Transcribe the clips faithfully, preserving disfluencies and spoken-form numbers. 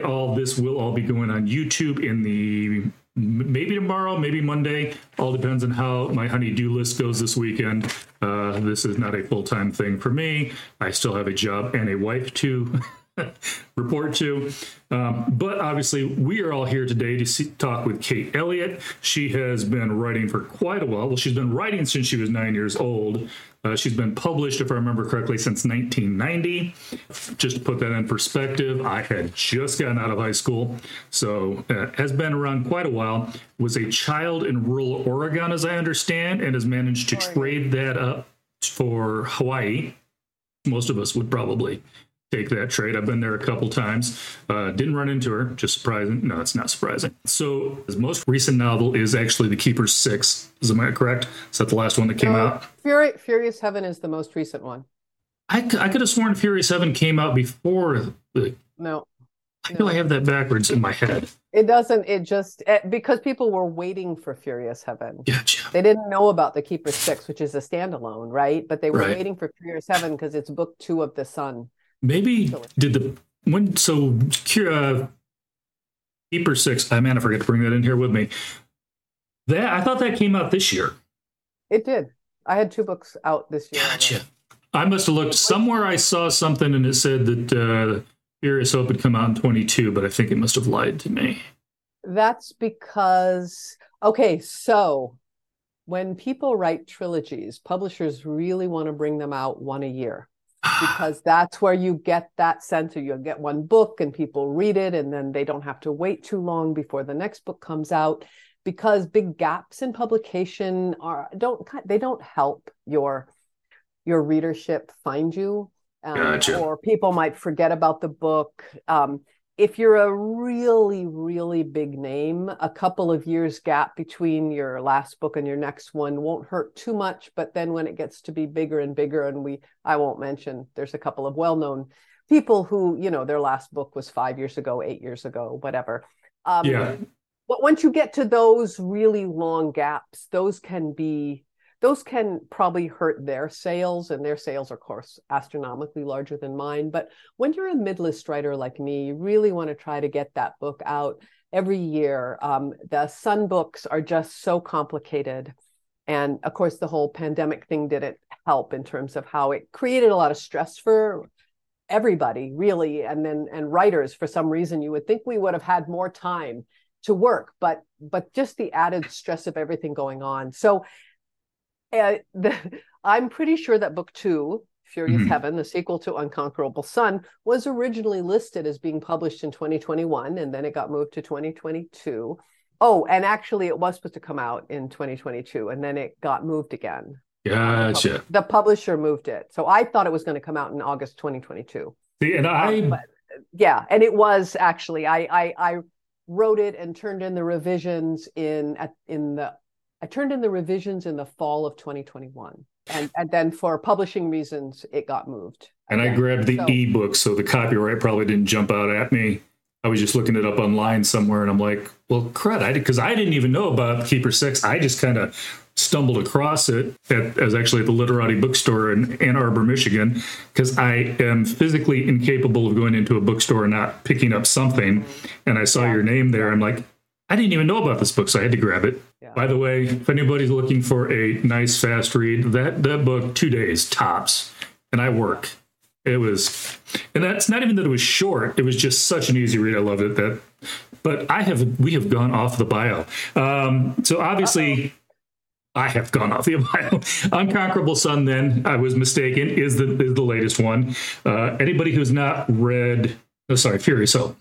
All this will all be going on YouTube in the maybe tomorrow, maybe Monday. All depends on how my honey-do list goes this weekend. Uh, this is not a full-time thing for me. I still have a job and a wife to report to. Um, but obviously, we are all here today to see, talk with Kate Elliott. She has been writing for quite a while. Well, she's been writing since she was nine years old. Uh, she's been published, if I remember correctly, since nineteen ninety. Just to put that in perspective, I had just gotten out of high school, so uh, has been around quite a while. Was a child in rural Oregon, as I understand, and has managed to Oregon. trade that up for Hawaii. Most of us would probably take that trade. I've been there a couple times. Uh, didn't run into her. Just surprising. No, it's not surprising. So his most recent novel is actually The Keeper's Six. Is I correct? Is that the last one that came no, out? Fury, Furious Heaven is the most recent one. I, I could have sworn Furious Heaven came out before. The, no. I feel no. I have that backwards in my head. It doesn't. It just, it, because people were waiting for Furious Heaven. Gotcha. They didn't know about The Keeper's Six, which is a standalone, right? But they were right. waiting for Furious Heaven because it's book two of The Sun. Maybe did the when so uh, Keeper Six. I man, I forgot to bring that in here with me. That I thought that came out this year. It did. I had two books out this year. Gotcha. Already. I must have looked somewhere. I saw something and it said that uh, Furious Hope had come out in twenty-two, but I think it must have lied to me. That's because okay, so when people write trilogies, publishers really want to bring them out one a year. Because that's where you get that sense of you'll get one book and people read it and then they don't have to wait too long before the next book comes out, because big gaps in publication are don't they don't help your your readership find you. Um, gotcha. Or people might forget about the book. Um, if you're a really, really big name, a couple of years gap between your last book and your next one won't hurt too much. But then when it gets to be bigger and bigger, and we, I won't mention, there's a couple of well-known people who, you know, their last book was five years ago, eight years ago, whatever. Um, yeah. But once you get to those really long gaps, those can be, those can probably hurt their sales, and their sales are, of course, astronomically larger than mine. But when you're a mid-list writer like me, you really want to try to get that book out every year. Um, the Sun books are just so complicated. And of course, the whole pandemic thing didn't help in terms of how it created a lot of stress for everybody, really. And then, and writers, for some reason, you would think we would have had more time to work, but, but just the added stress of everything going on. So Uh, the, I'm pretty sure that book two, Furious mm-hmm. Heaven, the sequel to Unconquerable Sun, was originally listed as being published in twenty twenty-one, and then it got moved to twenty twenty-two. Oh, and actually it was supposed to come out in twenty twenty-two, and then it got moved again. Gotcha. The, pub- the publisher moved it. So I thought it was going to come out in August twenty twenty-two. See, and I... Um, but, yeah, and it was actually, I, I, I wrote it and turned in the revisions in at, in the I turned in the revisions in the fall of twenty twenty-one. And, and then for publishing reasons, it got moved. And again. I grabbed the so, ebook, so the copyright probably didn't jump out at me. I was just looking it up online somewhere, and I'm like, well, crud, I because I didn't even know about Keeper Six. I just kind of stumbled across it at, as actually at the Literati bookstore in Ann Arbor, Michigan, because I am physically incapable of going into a bookstore and not picking up something. And I saw yeah. your name there. I'm like, I didn't even know about this book, so I had to grab it. Yeah. By the way, if anybody's looking for a nice, fast read, that, that book, two days, tops. And I work. It was, and that's not even that it was short. It was just such an easy read. I loved it. That, but I have, we have gone off the bio. Um, so obviously, Uh-oh. I have gone off the bio. Unconquerable Sun, then, I was mistaken, is the, is the latest one. Uh, anybody who's not read, oh, sorry, Furious Hope.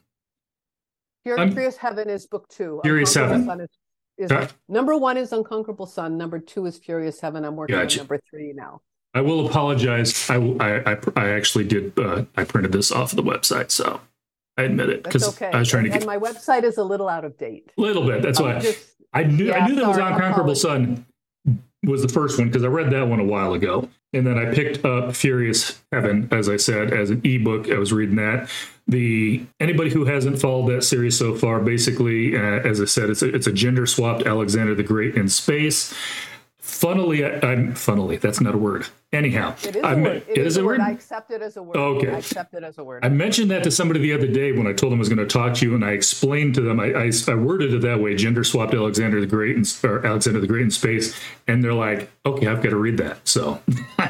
Furious Heaven is book two. Furious Heaven. Sun is, is uh, number one is Unconquerable Sun. Number two is Furious Heaven. I'm working gotcha. on number three now. I will apologize. I I, I, I actually did. Uh, I printed this off of the website, so I admit it because okay. I was trying and, to get. And my website is a little out of date. A little bit. That's I'm why just, I knew. Yeah, I knew that was sorry, Unconquerable Sun was the first one because I read that one a while ago, and then I picked up Furious Heaven, as I said, as an ebook. I was reading that. The anybody who hasn't followed that series so far, basically, uh, as I said, it's a, it's a gender swapped Alexander the Great in space. Funnily, I, I'm funnily. That's not a word. Anyhow, It is I a me- word. It, it is, is a a word. word. I accept it as a word. Okay. I accept it as a word. I mentioned that to somebody the other day when I told them I was going to talk to you, and I explained to them, I, I, I worded it that way, gender swapped Alexander the Great in, or Alexander the Great in space. And they're like, okay, I've got to read that. So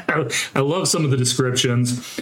I love some of the descriptions.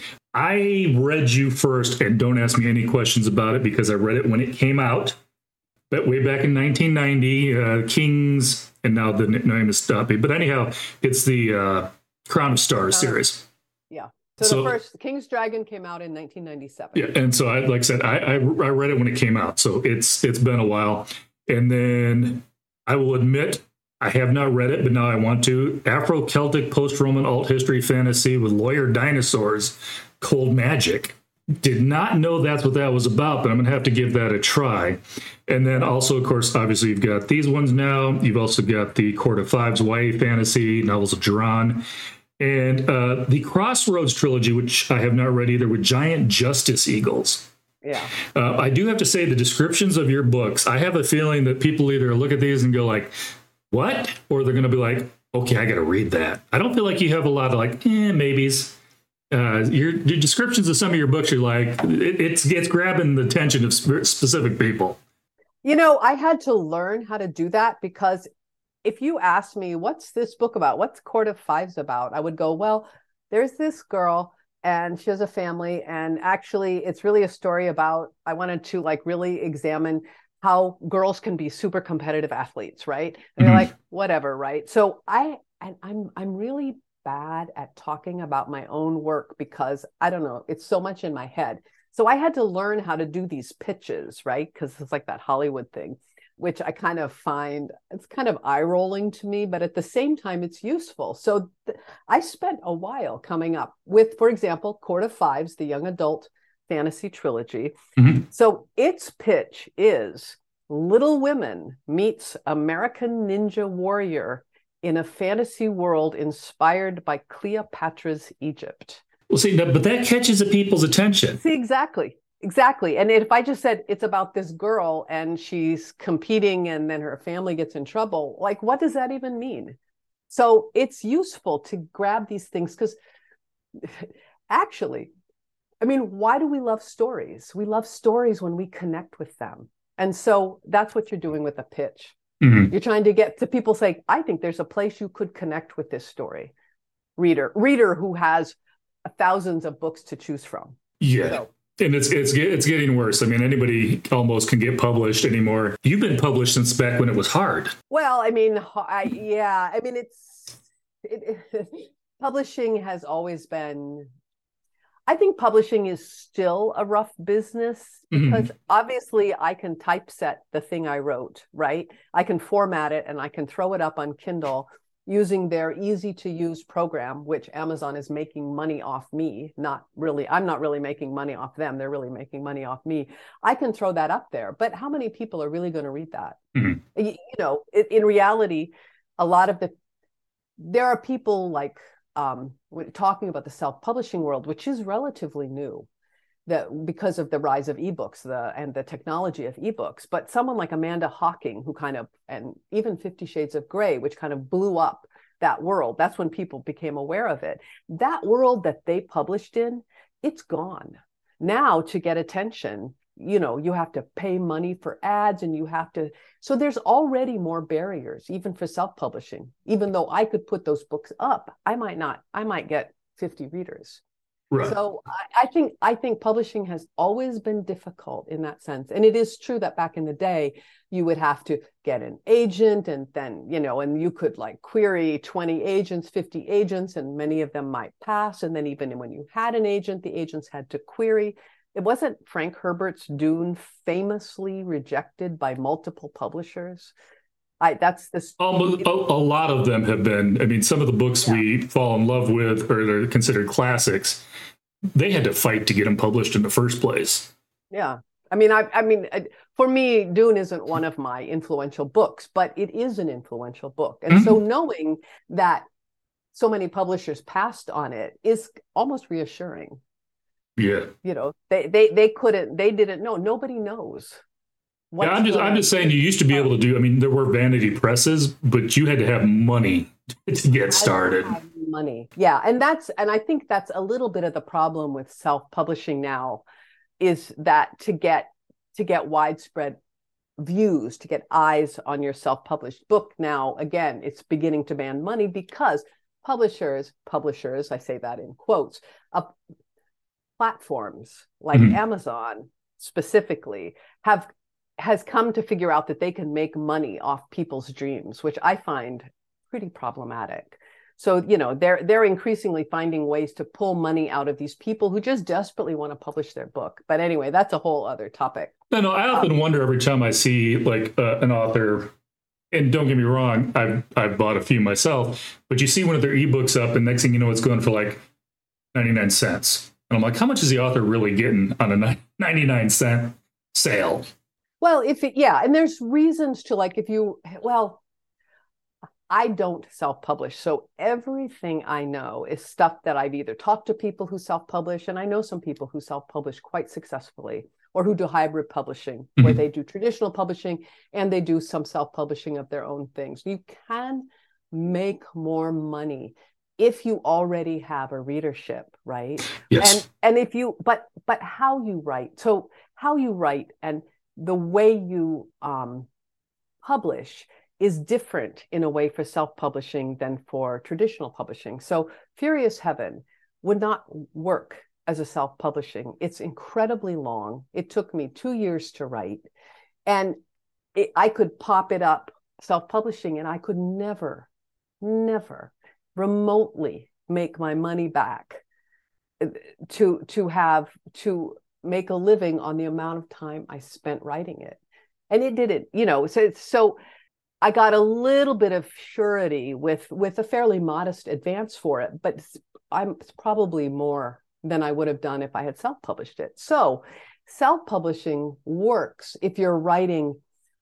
I read you first, and don't ask me any questions about it because I read it when it came out. But way back in nineteen ninety, uh, Kings, and now the name is stopping. But anyhow, it's the uh, Crown of Stars Crown of- series. Yeah. So, So- the first King's Dragon came out in nineteen ninety-seven. Yeah, and so I, like I said, I, I I read it when it came out, so it's it's been a while. And then I will admit I have not read it, but now I want to. Afro-Celtic post-Roman alt history fantasy with lawyer dinosaurs, Cold Magic. Did not know that's what that was about, but I'm gonna have to give that a try. And then also, of course, obviously you've got these ones now. You've also got the Court of Fives Y A fantasy novels of Duran. And uh, the Crossroads trilogy, which I have not read either, with giant justice eagles. Yeah. Uh, I do have to say the descriptions of your books, I have a feeling that people either look at these and go like, what? Or they're going to be like, okay, I got to read that. I don't feel like you have a lot of like, eh, maybes. Uh, your, your descriptions of some of your books, you're like, it, it's, it's grabbing the attention of sp- specific people. You know, I had to learn how to do that because if you asked me, what's this book about? What's Court of Fives about? I would go, well, there's this girl and she has a family. And actually, it's really a story about, I wanted to like really examine how girls can be super competitive athletes, right? And Mhm. you're like, whatever, right? So I, and I'm, I'm really bad at talking about my own work because I don't know, it's so much in my head. So I had to learn how to do these pitches, right? Because it's like that Hollywood thing, which I kind of find it's kind of eye rolling to me, but at the same time, it's useful. So th- I spent a while coming up with, for example, Court of Fives, the young adult fantasy trilogy. Mhm. So its pitch is Little Women meets American Ninja Warrior in a fantasy world inspired by Cleopatra's Egypt. Well, see, that- but that catches the people's attention. See, exactly. Exactly. And if I just said it's about this girl and she's competing and then her family gets in trouble, like, what does that even mean? So it's useful to grab these things because actually, I mean, why do we love stories? We love stories when we connect with them. And so that's what you're doing with a pitch. Mhm. You're trying to get to people say, I think there's a place you could connect with this story. Reader, reader who has thousands of books to choose from. Yeah. So, And it's it's get- it's getting worse. I mean, anybody almost can get published anymore. You've been published since back when it was hard. well, I mean, I, yeah, I mean, it's it, it, publishing has always been. I think publishing is still a rough business because Mhm. obviously I can typeset the thing I wrote, right? I can format it and I can throw it up on Kindle using their easy to use program, which Amazon is making money off me. Not really, I'm not really making money off them. They're really making money off me. I can throw that up there, but how many people are really going to read that? Mhm. You, you know, in, in reality, a lot of the, there are people like um, talking about the self-publishing world, which is relatively new. That because of the rise of ebooks the and the technology of ebooks, but someone like Amanda Hawking, who kind of, and even Fifty Shades of Grey, which kind of blew up that world, that's when people became aware of it. That world that they published in, it's gone. Now to get attention, you know, you have to pay money for ads and you have to, so there's already more barriers, even for self-publishing. Even though I could put those books up, I might not, I might get fifty readers. Right. So I, I think I think publishing has always been difficult in that sense. And it is true that back in the day, you would have to get an agent and then, you know, and you could like query twenty agents, fifty agents, and many of them might pass. And then even when you had an agent, the agents had to query. It wasn't Frank Herbert's Dune famously rejected by multiple publishers. I, that's this. Um, a, a lot of them have been. I mean, some of the books Yeah. we fall in love with, or they're considered classics, they had to fight to get them published in the first place. Yeah. I mean, I, I mean, for me, Dune isn't one of my influential books, but it is an influential book. And Mm-hmm. so knowing that so many publishers passed on it is almost reassuring. Yeah. You know, they they they couldn't, they didn't know. Nobody knows. Yeah, I'm just I'm just saying you used to be able to do. I mean, there were vanity presses, but you had to have money to get I don't started. have money. Yeah, and that's and I think that's a little bit of the problem with self-publishing now, is that to get to get widespread views, to get eyes on your self-published book now, again, it's beginning to demand money because publishers, publishers, I say that in quotes, uh, platforms like Mhm. Amazon specifically have has come to figure out that they can make money off people's dreams, which I find pretty problematic. So, you know, they're they're increasingly finding ways to pull money out of these people who just desperately want to publish their book. But anyway, that's a whole other topic. I know. I often Um, wonder every time I see like uh, an author, and don't get me wrong, I've I've bought a few myself, but you see one of their ebooks up, and next thing you know, it's going for like ninety-nine cents, and I'm like, how much is the author really getting on a ninety-nine cent sale? well, if it, yeah, and there's reasons to, like, if you, well, I don't self-publish. So everything I know is stuff that I've either talked to people who self-publish, and I know some people who self-publish quite successfully, or who do hybrid publishing, mm-hmm. where they do traditional publishing and they do some self-publishing of their own things. You can make more money if you already have a readership, right? Yes. And and if you, but but how you write, so how you write and the way you um, publish is different in a way for self-publishing than for traditional publishing. So Furious Heaven would not work as a self-publishing. It's incredibly long. It took me two years to write. And it, I could pop it up self-publishing and I could never, never remotely make my money back to, to have, to make a living on the amount of time I spent writing it. And it didn't, you know, so, so I got a little bit of surety with, with a fairly modest advance for it, but I'm it's probably more than I would have done if I had self-published it. So self-publishing works if you're writing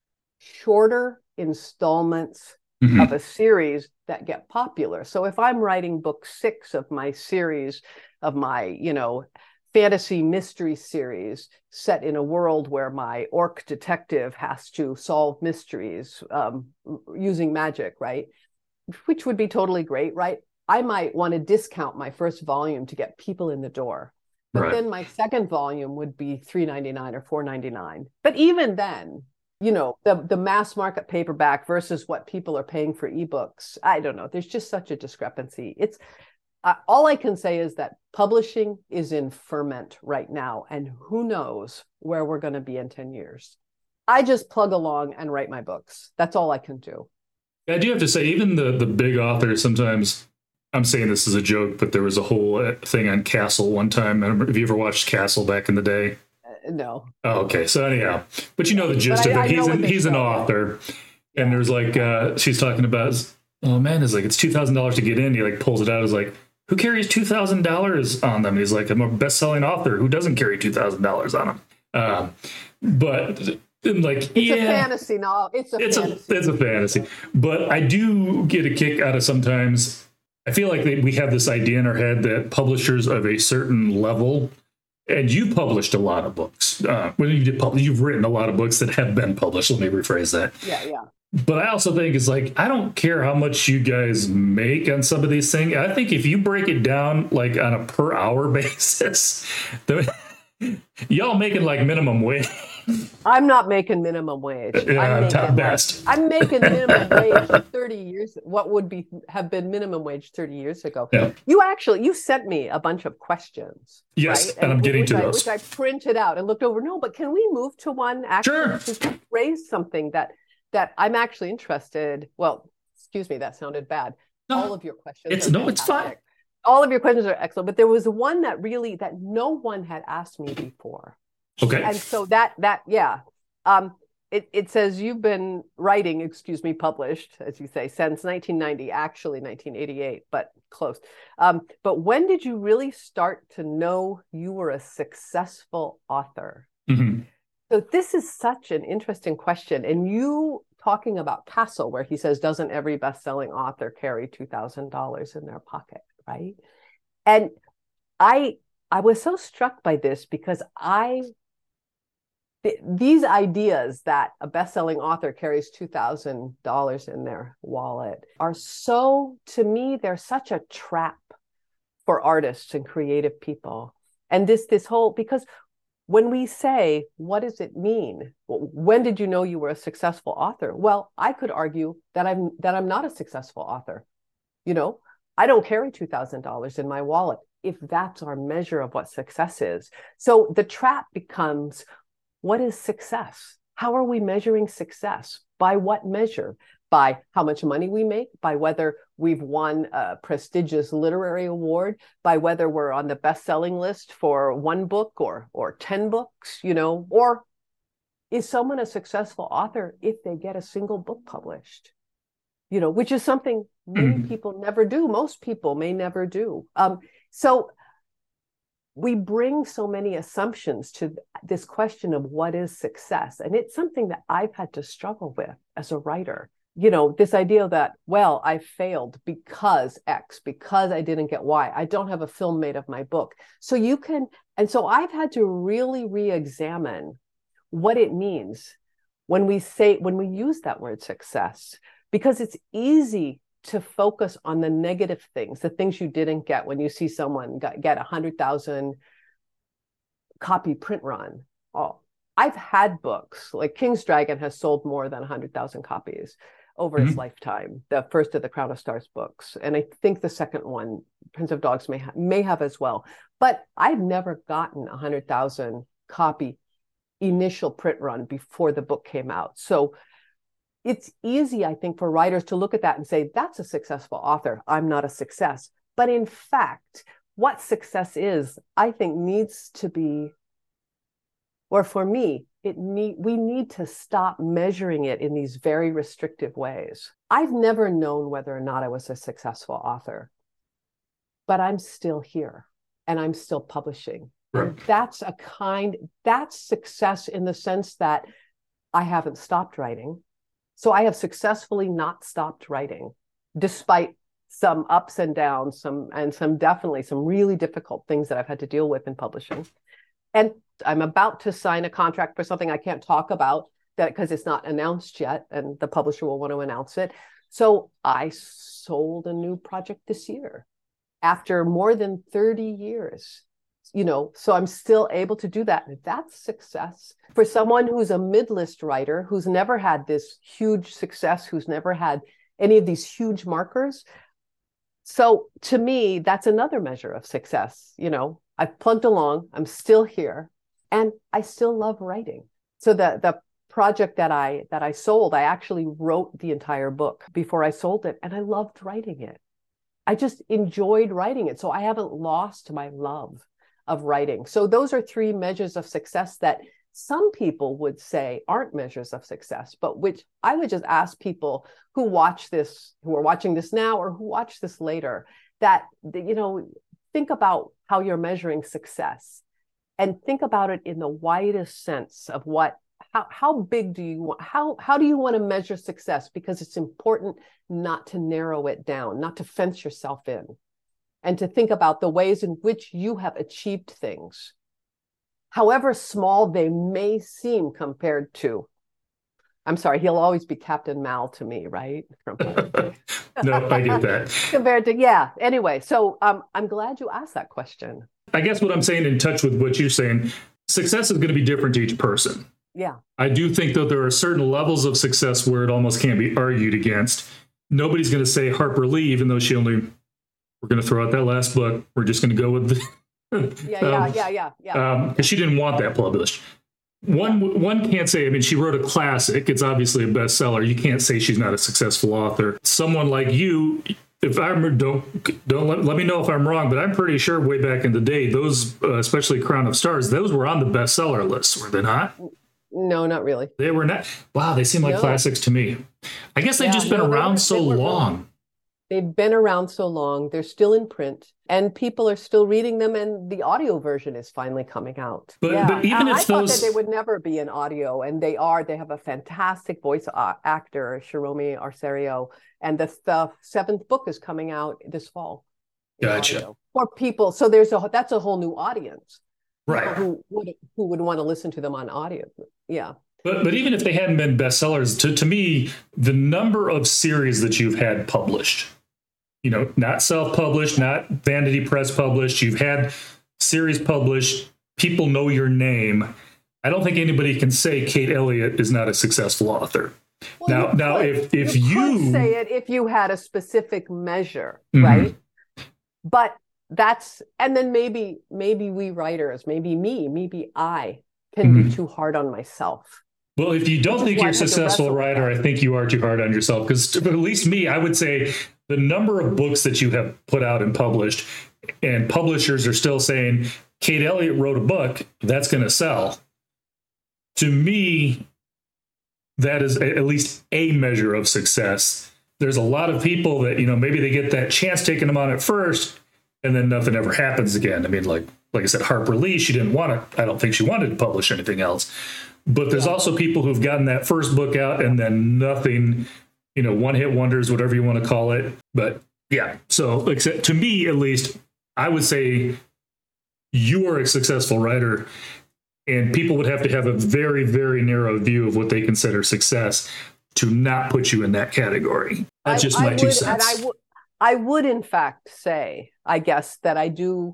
shorter installments mm-hmm. of a series that get popular. So if I'm writing book six of my series, of my, you know, fantasy mystery series set in a world where my orc detective has to solve mysteries um, using magic, right? Which would be totally great, right? I might want to discount my first volume to get people in the door. But right. then my second volume would be three ninety-nine or four ninety-nine. But even then, you know, the, the mass market paperback versus what people are paying for ebooks, I don't know. There's just such a discrepancy. It's uh, all I can say is that publishing is in ferment right now, and who knows where we're going to be in ten years. I just plug along and write my books. That's all I can do. I do have to say, even the, the big authors, sometimes, I'm saying this as a joke, but there was a whole thing on Castle one time. Have you ever watched Castle back in the day? Uh, no. Oh, okay. So anyhow, but you know the gist but of I, it. I he's an, he's an author. Yeah. And there's like, uh, she's talking about, oh man, it's like, it's two thousand dollars to get in. He like pulls it out. It's like, who carries two thousand dollars on them? He's like, I'm a best-selling author. Who doesn't carry two thousand dollars on them? Um, but like, it's yeah, a fantasy novel. It's a it's fantasy. a it's a fantasy. But I do get a kick out of sometimes. I feel like they, we have this idea in our head that publishers of a certain level, and you published a lot of books. Uh, when you did publish, you've written a lot of books that have been published. Let me rephrase that. Yeah, yeah. But I also think it's like, I don't care how much you guys make on some of these things. I think if you break it down like on a per hour basis, the, y'all making like minimum wage. I'm not making minimum wage. Yeah, I'm making, top like, best. I'm making minimum wage thirty years. What would be have been minimum wage thirty years ago? Yeah. You actually you sent me a bunch of questions. Yes, right? and, and I'm getting to I, those. Which I printed out and looked over. No, but can we move to one? Actually, Sure. To raise something that that I'm actually interested. Well, excuse me, that sounded bad. No, All of your questions. It's are no, it's fine. All of your questions are excellent, but there was one that really that no one had asked me before. Okay. And so that that yeah. Um, it, it says you've been writing, excuse me, published, as you say, since nineteen ninety, actually nineteen eighty-eight, but close. Um, but when did you really start to know you were a successful author? Mm-hmm. So this is such an interesting question. And you talking about Castle, where he says, doesn't every best-selling author carry two thousand dollars in their pocket, right? And I I was so struck by this because I th- these ideas that a best-selling author carries two thousand dollars in their wallet are so, to me, they're such a trap for artists and creative people. And this this whole, because when we say, what does it mean? When did you know you were a successful author? Well, I could argue that I'm that I'm not a successful author. You know, I don't carry two thousand dollars in my wallet, if that's our measure of what success is. So the trap becomes, what is success? How are we measuring success? By what measure? By how much money we make, by whether we've won a prestigious literary award, by whether we're on the best-selling list for one book or or ten books, you know, or is someone a successful author if they get a single book published? You know, which is something many mm. people never do. Most people may never do. Um, so we bring so many assumptions to this question of what is success. And it's something that I've had to struggle with as a writer. You know, this idea that, well, I failed because X, because I didn't get Y. I don't have a film made of my book. So you can, and so I've had to really re-examine what it means when we say, when we use that word success, because it's easy to focus on the negative things, the things you didn't get when you see someone get a hundred thousand copy print run. Oh, I've had books, like King's Dragon has sold more than a hundred thousand copies over mm-hmm. its lifetime, the first of the Crown of Stars books. And I think the second one, Prince of Dogs, may, ha- may have as well. But I've never gotten a one hundred thousand copy initial print run before the book came out. So it's easy, I think, for writers to look at that and say, that's a successful author. I'm not a success. But in fact, what success is, I think, needs to be, or for me, it need, we need to stop measuring it in these very restrictive ways. I've never known whether or not I was a successful author, but I'm still here and I'm still publishing. Right. And that's a kind, that's success in the sense that I haven't stopped writing. So I have successfully not stopped writing, despite some ups and downs, some and some definitely some really difficult things that I've had to deal with in publishing. And I'm about to sign a contract for something I can't talk about that because it's not announced yet, and the publisher will want to announce it. So I sold a new project this year after more than thirty years. You know, so I'm still able to do that. That's success. For someone who's a mid-list writer, who's never had this huge success, who's never had any of these huge markers. So to me, that's another measure of success. You know, I've plugged along, I'm still here, and I still love writing. So the, the project that I that I sold, I actually wrote the entire book before I sold it, and I loved writing it. I just enjoyed writing it. So I haven't lost my love of writing. So those are three measures of success that some people would say aren't measures of success, but which I would just ask people who watch this, who are watching this now or who watch this later, that, you know, think about how you're measuring success and think about it in the widest sense of what, how, how big do you want, how, how do you want to measure success? Because it's important not to narrow it down, not to fence yourself in, and to think about the ways in which you have achieved things, however small they may seem compared to, I'm sorry, he'll always be Captain Mal to me, right? No, I get that. Compared to, yeah. Anyway, so um, I'm glad you asked that question. I guess what I'm saying, in touch with what you're saying, success is going to be different to each person. Yeah. I do think that there are certain levels of success where it almost can't be argued against. Nobody's going to say Harper Lee, even though she only, we're going to throw out that last book. We're just going to go with the, yeah, yeah, um, yeah, yeah, yeah. Um, because she didn't want that published. One yeah. one can't say, I mean, she wrote a classic. It's obviously a bestseller. You can't say she's not a successful author. Someone like you, if I remember, don't don't let, let me know if I'm wrong, but I'm pretty sure way back in the day, those, uh, especially Crown of Stars, those were on the bestseller list, were they not? No, not really. They were not. Wow, they seem like no. classics to me. I guess they've yeah, just been no, around were, so long. Wrong. They've been around so long. They're still in print, and people are still reading them, and the audio version is finally coming out. But, yeah. but even uh, if I those... thought that they would never be in audio, and they are. They have a fantastic voice uh, actor, Shiromi Arserio, and the, the seventh book is coming out this fall. Gotcha. For people, so there's a that's a whole new audience. people Right. who would who would want to listen to them on audio. Yeah. But but even if they hadn't been bestsellers, to, to me, the number of series that you've had published, you know, not self-published, not Vanity Press published, you've had series published, people know your name. I don't think anybody can say Kate Elliott is not a successful author. Well, now, you now, could, if if you, you, could say it if you had a specific measure, Mhm. right? But that's and then maybe maybe we writers, maybe me, maybe I can Mhm. be too hard on myself. well, if you don't Which is think why you're I a had to successful wrestle with writer, that. I think you are too hard on yourself. Because at least me, I would say the number of books that you have put out and published, and publishers are still saying Kate Elliott wrote a book that's going to sell. To me, that is at least a measure of success. There's a lot of people that, you know, maybe they get that chance taken them on at first, and then nothing ever happens again. I mean, like like I said, Harper Lee, she didn't want to, I don't think she wanted to publish anything else. But there's Yeah. also people who've gotten that first book out and then nothing, you know, one hit wonders, whatever you want to call it. But yeah, so except to me, at least, I would say you are a successful writer, and people would have to have a very, very narrow view of what they consider success to not put you in that category. That's just I, my I two would, cents. And I would, I would, in fact, say, I guess, that I do.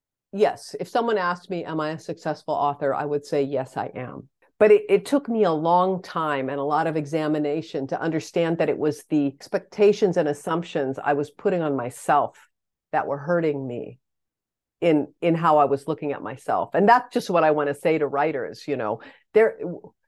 Yes, if someone asked me, am I a successful author? I would say, yes, I am. But it, it took me a long time and a lot of examination to understand that it was the expectations and assumptions I was putting on myself that were hurting me in, in how I was looking at myself. And that's just what I want to say to writers. You know, there,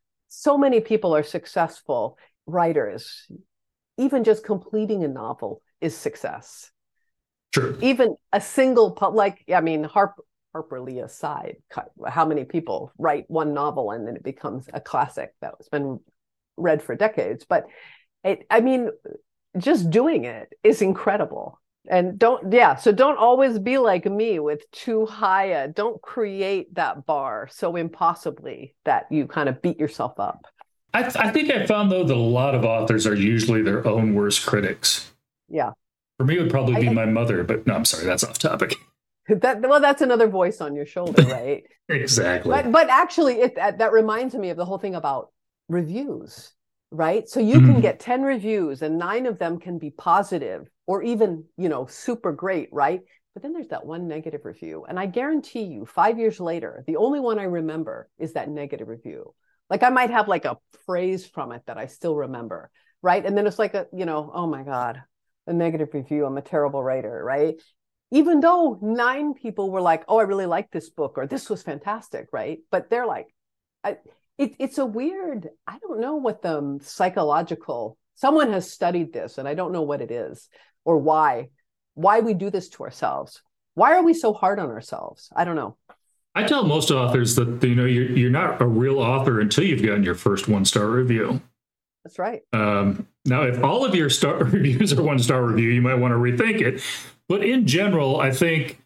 so many people are successful writers. Even just completing a novel is success. Sure. Even a single, like, I mean, Harper, Harper Lee aside, how many people write one novel and then it becomes a classic that's been read for decades? But it, I mean, just doing it is incredible. And don't, yeah, so don't always be like me with too high a, don't create that bar so impossibly that you kind of beat yourself up. I, th- I think I found, though, that a lot of authors are usually their own worst critics. Yeah. For me, it would probably be I, my mother, but no, I'm sorry, that's off topic. That, well, that's another voice on your shoulder, right? Exactly. But, but actually, it, that, that reminds me of the whole thing about reviews, right? So you Mhm. can get ten reviews and nine of them can be positive or even, you know, super great, right? But then there's that one negative review. And I guarantee you, five years later, the only one I remember is that negative review. Like I might have like a phrase from it that I still remember, right? And then it's like, a, you know, oh my God, a negative review. I'm a terrible writer, right? Even though nine people were like, oh, I really like this book, or this was fantastic, right? But they're like, I, it, it's a weird, I don't know what the psychological, someone has studied this and I don't know what it is or why, why we do this to ourselves. Why are we so hard on ourselves? I don't know. I tell most authors that, you know, you're, you're not a real author until you've gotten your first one-star review. That's right. Um, now, if all of your star reviews are one-star review, you might want to rethink it. But in general, I think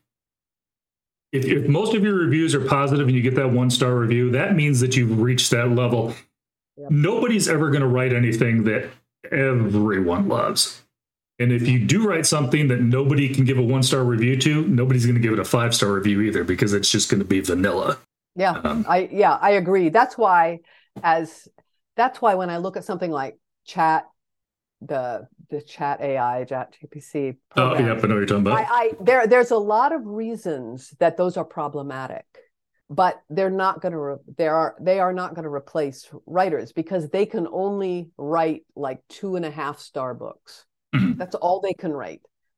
if, if most of your reviews are positive and you get that one-star review, that means that you've reached that level. Yep. Nobody's ever going to write anything that everyone loves. And if you do write something that nobody can give a one-star review to, nobody's going to give it a five-star review either, because it's just going to be vanilla. Yeah, um, I yeah, I agree. That's why as that's why when I look at something like Chat, the the Chat A I, Chat G P T oh, program, yeah, I know what you're talking about. I, I there there's a lot of reasons that those are problematic, but they're not going to re- they are they are not going to replace writers because they can only write like two and a half star books. Mm-hmm. That's all they can write.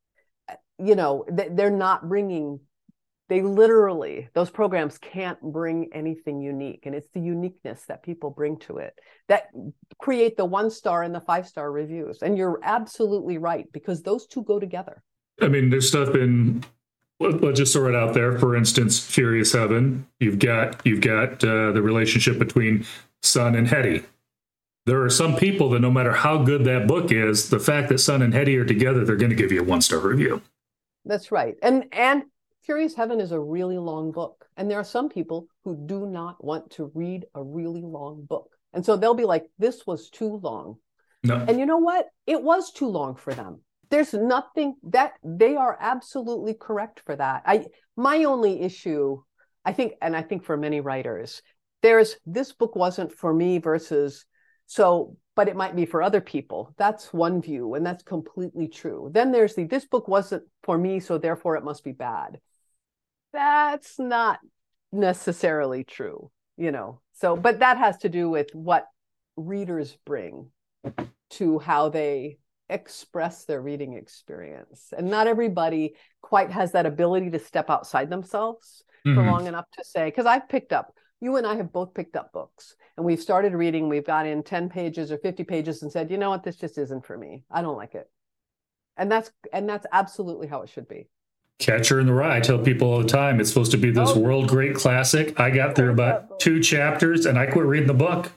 You know, they, they're not bringing. They literally, those programs can't bring anything unique. And it's the uniqueness that people bring to it that create the one star and the five star reviews. And you're absolutely right, because those two go together. I mean, there's stuff in, let's just throw it out there. For instance, Furious Heaven, you've got, you've got uh, the relationship between Sun and Hetty. There are some people that no matter how good that book is, the fact that Sun and Hetty are together, they're going to give you a one star review. That's right. And, and, Furious Heaven is a really long book. And there are some people who do not want to read a really long book. And so they'll be like, this was too long. No. And you know what? It was too long for them. There's nothing that they are absolutely correct for that. I, my only issue, I think, and I think for many writers, there's this book wasn't for me versus so, but it might be for other people. That's one view, and that's completely true. Then there's the this book wasn't for me, so therefore it must be bad. That's not necessarily true, you know. So, but that has to do with what readers bring to how they express their reading experience. And not everybody quite has that ability to step outside themselves mm-hmm. for long enough to say, because I've picked up, you and I have both picked up books and we've started reading, we've got in ten pages or fifty pages and said, you know what, this just isn't for me. I don't like it. And that's, and that's absolutely how it should be. Catcher in the Rye. I tell people all the time, it's supposed to be this oh. world great classic. I got through about two chapters and I quit reading the book.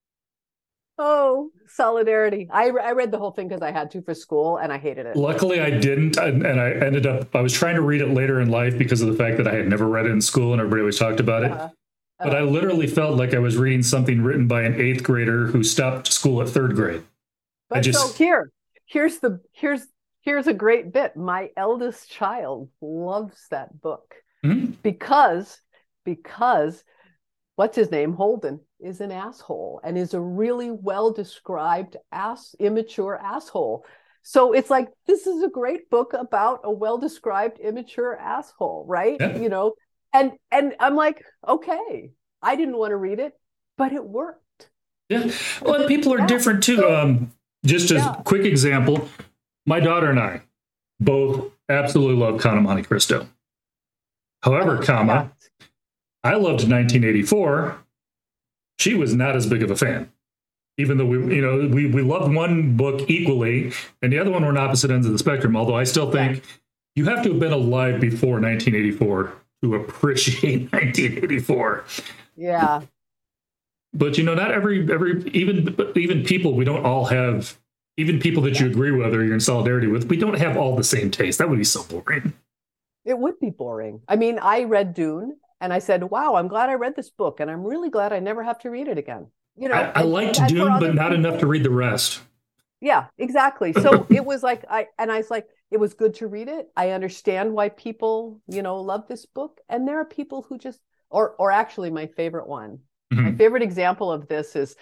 Oh, solidarity. I, I read the whole thing because I had to for school and I hated it. Luckily, I didn't. And, and I ended up, I was trying to read it later in life because of the fact that I had never read it in school and everybody always talked about it. Uh, uh, but I literally felt like I was reading something written by an eighth grader who stopped school at third grade. But I just, so here, here's the, here's, here's a great bit. My eldest child loves that book mm-hmm. because, because what's his name? Holden is an asshole and is a really well-described ass, immature asshole. So it's like, this is a great book about a well-described immature asshole, right? Yeah. You know, and, and I'm like, okay, I didn't want to read it, but it worked. Yeah. Well, people are yeah. different too. So, um, just as yeah. a quick example, my daughter and I both absolutely love Count of Monte Cristo. However, oh, comma, yeah. I loved nineteen eighty-four. She was not as big of a fan, even though we, you know, we, we loved one book equally and the other one were on opposite ends of the spectrum. Although I still think yeah. you have to have been alive before nineteen eighty-four to appreciate nineteen eighty-four. Yeah. But, you know, not every, every, even, even people, we don't all have, even people that you agree with or you're in solidarity with, we don't have all the same taste. That would be so boring. It would be boring. I mean, I read Dune. And I said, wow, I'm glad I read this book. And I'm really glad I never have to read it again. You know, I, I and, liked and Dune, but not people, enough to read the rest. Yeah, exactly. So it was like, I, and I was like, it was good to read it. I understand why people, you know, love this book. And there are people who just, or, or actually my favorite one, mm-hmm. my favorite example of this is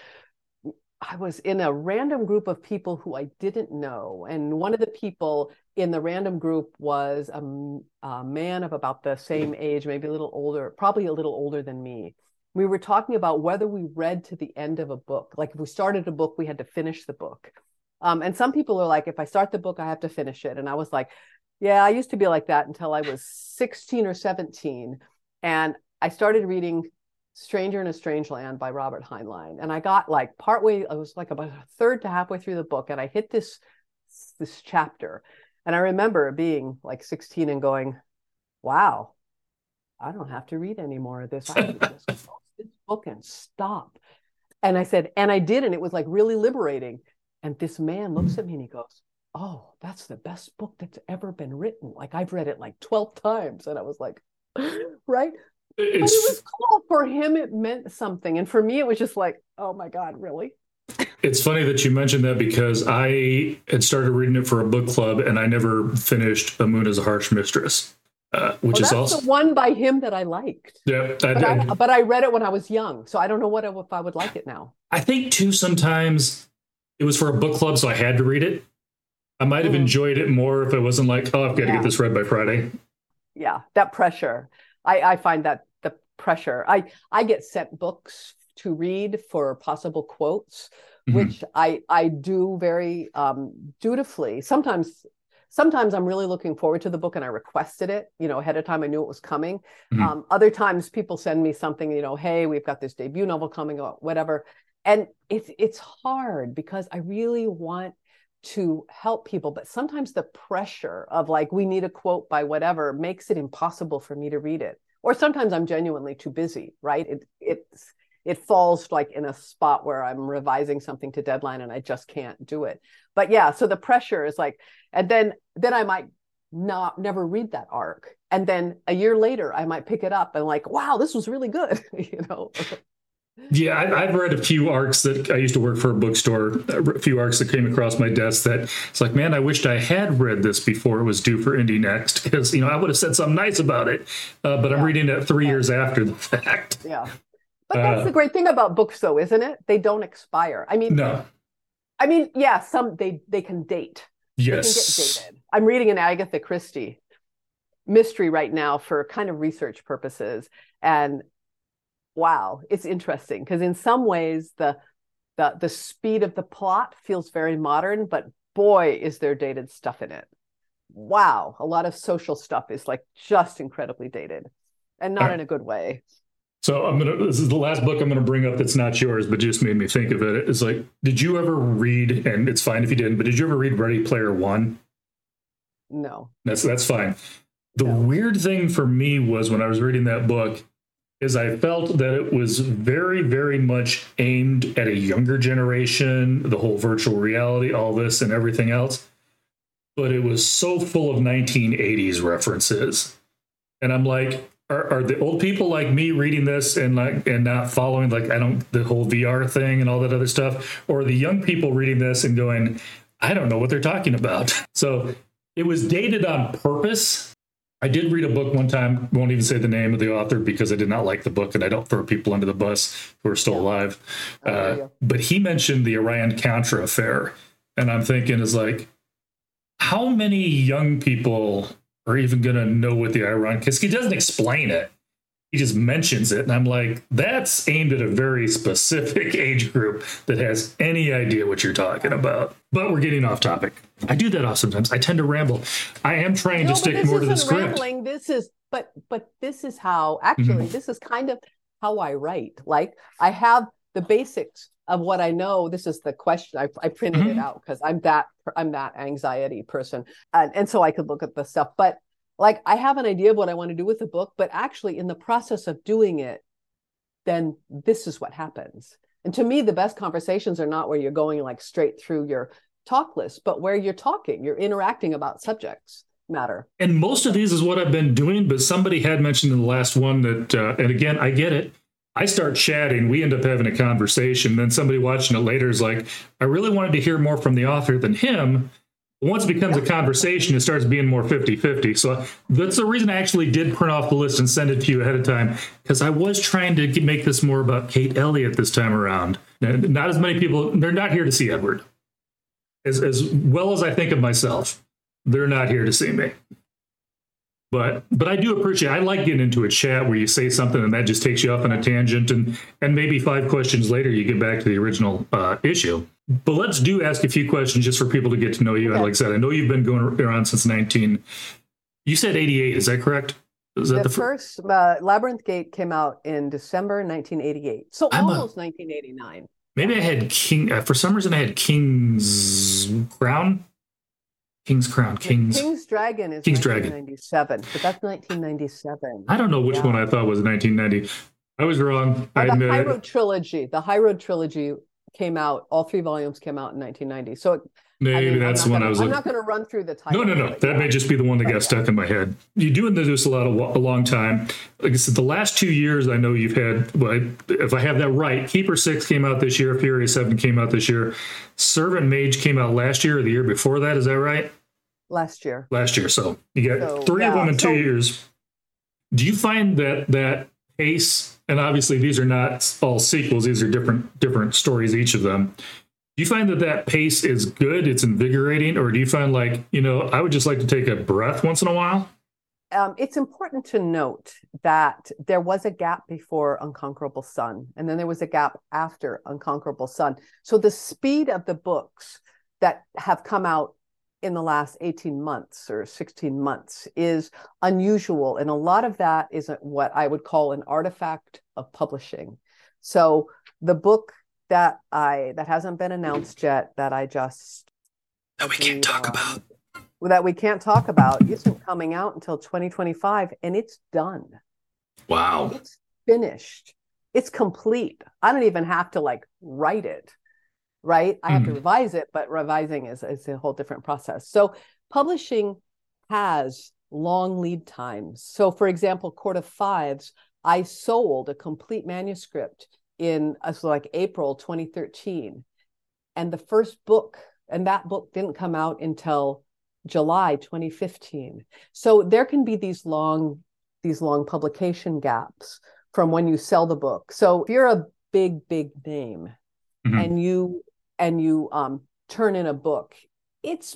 I was in a random group of people who I didn't know. And one of the people in the random group was a, a man of about the same age, maybe a little older, probably a little older than me. We were talking about whether we read to the end of a book. Like if we started a book, we had to finish the book. Um, and some people are like, if I start the book, I have to finish it. And I was like, yeah, I used to be like that until I was sixteen or seventeen. And I started reading Stranger in a Strange Land by Robert Heinlein. And I got like partway, I was like about a third to halfway through the book. And I hit this, this chapter. And I remember being like sixteen and going, wow, I don't have to read any more of this. I can just close this book and stop. And I said, and I did. And it was like really liberating. And this man looks at me and he goes, oh, that's the best book that's ever been written. Like I've read it like twelve times. And I was like, right. It's, but it was cool. For him, it meant something. And for me, it was just like, oh my God, really? It's funny that you mentioned that because I had started reading it for a book club and I never finished A Moon is a Harsh Mistress, uh, which well, is that's also the one by him that I liked. Yeah, I, but, I, but I read it when I was young. So I don't know what I, if I would like it now. I think too, sometimes it was for a book club, so I had to read it. I might have mm. enjoyed it more if it wasn't like, oh, I've got to yeah. get this read by Friday. Yeah, that pressure. I, I find that the pressure. I, I get sent books to read for possible quotes, mm-hmm. which I, I do very um, dutifully. Sometimes sometimes I'm really looking forward to the book and I requested it, you know, ahead of time. I knew it was coming. Mm-hmm. Um, other times people send me something, you know, hey, we've got this debut novel coming or whatever. And it's it's hard because I really want to help people. But sometimes the pressure of like, we need a quote by whatever makes it impossible for me to read it. Or sometimes I'm genuinely too busy, right? It it's it falls like in a spot where I'm revising something to deadline and I just can't do it. But yeah, so the pressure is like, and then then I might not never read that arc. And then a year later, I might pick it up and like, wow, this was really good, you know. Yeah, I, I've read a few arcs that I used to work for a bookstore, a few arcs that came across my desk that it's like, man, I wished I had read this before it was due for Indie Next because, you know, I would have said something nice about it. Uh, but I'm Yeah. reading it three Yeah. years after the fact. Yeah. But that's uh, the great thing about books, though, isn't it? They don't expire. I mean, no. I mean, yeah, some they they can date. Yes. They can get dated. I'm reading an Agatha Christie mystery right now for kind of research purposes. And wow, it's interesting because in some ways the the the speed of the plot feels very modern, but boy, is there dated stuff in it. Wow, a lot of social stuff is like just incredibly dated, and not right. in a good way. So I'm gonna. This is the last book I'm gonna bring up that's not yours, but just made me think of it. It's like, did you ever read? And it's fine if you didn't, but did you ever read Ready Player One? No. That's that's fine. The no. weird thing for me was when I was reading that book is I felt that it was very, very much aimed at a younger generation, the whole virtual reality, all this and everything else. But it was so full of nineteen eighties references. And I'm like, are, are the old people like me reading this and like and not following, like, I don't, the whole V R thing and all that other stuff? Or are the young people reading this and going, I don't know what they're talking about? So it was dated on purpose. I did read a book one time, won't even say the name of the author because I did not like the book and I don't throw people under the bus who are still yeah. alive. Oh, uh, yeah. But he mentioned the Iran-Contra affair. And I'm thinking is like, how many young people are even going to know what the Iran, because he doesn't explain it. He just mentions it. And I'm like, that's aimed at a very specific age group that has any idea what you're talking about. But we're getting off topic. I do that off sometimes. I tend to ramble. I am trying no, to stick more to the script. Rambling. This is, but, but this is how, actually, mm-hmm. this is kind of how I write. Like I have the basics of what I know. This is the question. I, I printed mm-hmm. it out because I'm that, I'm that anxiety person. And, and so I could look at the stuff, but like, I have an idea of what I want to do with the book, but actually in the process of doing it, then this is what happens. And to me, the best conversations are not where you're going like straight through your talk list, but where you're talking, you're interacting about subjects matter. And most of these is what I've been doing, but somebody had mentioned in the last one that, uh, and again, I get it. I start chatting, we end up having a conversation. Then somebody watching it later is like, I really wanted to hear more from the author than him. Once it becomes a conversation, it starts being more fifty-fifty. So that's the reason I actually did print off the list and send it to you ahead of time, because I was trying to make this more about Kate Elliott this time around. And not as many people, they're not here to see Edward. As, as well as I think of myself, they're not here to see me. But but I do appreciate, I like getting into a chat where you say something and that just takes you off on a tangent. And, and maybe five questions later, you get back to the original uh, issue. But let's do ask a few questions just for people to get to know you. Okay. Like I said, I know you've been going around since nineteen. You said eighty-eight, is that correct? Is that the, the first uh, Labyrinth Gate came out in December nineteen eighty-eight. So I'm almost a, nineteen eighty-nine. Maybe I had King, uh, for some reason I had King's Crown. King's Crown, King's... King's Dragon is King's nineteen ninety-seven, Dragon. But that's nineteen ninety-seven. I don't know which yeah. one I thought was nineteen ninety. I was wrong. Oh, I the admit High it. Road Trilogy. The High Road Trilogy came out, all three volumes came out in nineteen ninety. So it, maybe I mean, that's the one gonna, I was I'm looking... not going to run through the title. No, no, no. That yeah. may just be the one that got yeah. stuck in my head. You doing this a lot of a long time. Like I said, the last two years, I know you've had, well, if I have that right, Keeper six came out this year, Fury seven came out this year. Servant Mage came out last year or the year before that. Is that right? Last year. Last year. So you got so, three yeah. of them in two so, years. Do you find that that pace, and obviously these are not all sequels, these are different different stories, each of them. Do you find that that pace is good, it's invigorating, or do you find like, you know, I would just like to take a breath once in a while? Um, it's important to note that there was a gap before Unconquerable Sun, and then there was a gap after Unconquerable Sun. So the speed of the books that have come out in the last eighteen months or sixteen months is unusual. And a lot of that is what I would call an artifact of publishing. So the book that I, that hasn't been announced yet, that I just... That we can't talk on, about. That we can't talk about, isn't coming out until twenty twenty-five, and it's done. Wow. It's finished. It's complete. I don't even have to like write it. Right? I have mm. to revise it, but revising is, is a whole different process. So publishing has long lead times. So for example, Court of Fives, I sold a complete manuscript in uh, so like April twenty thirteen. And the first book, and that book didn't come out until July twenty fifteen. So there can be these long, these long publication gaps from when you sell the book. So if you're a big, big name mm-hmm. and you and you um, turn in a book, it's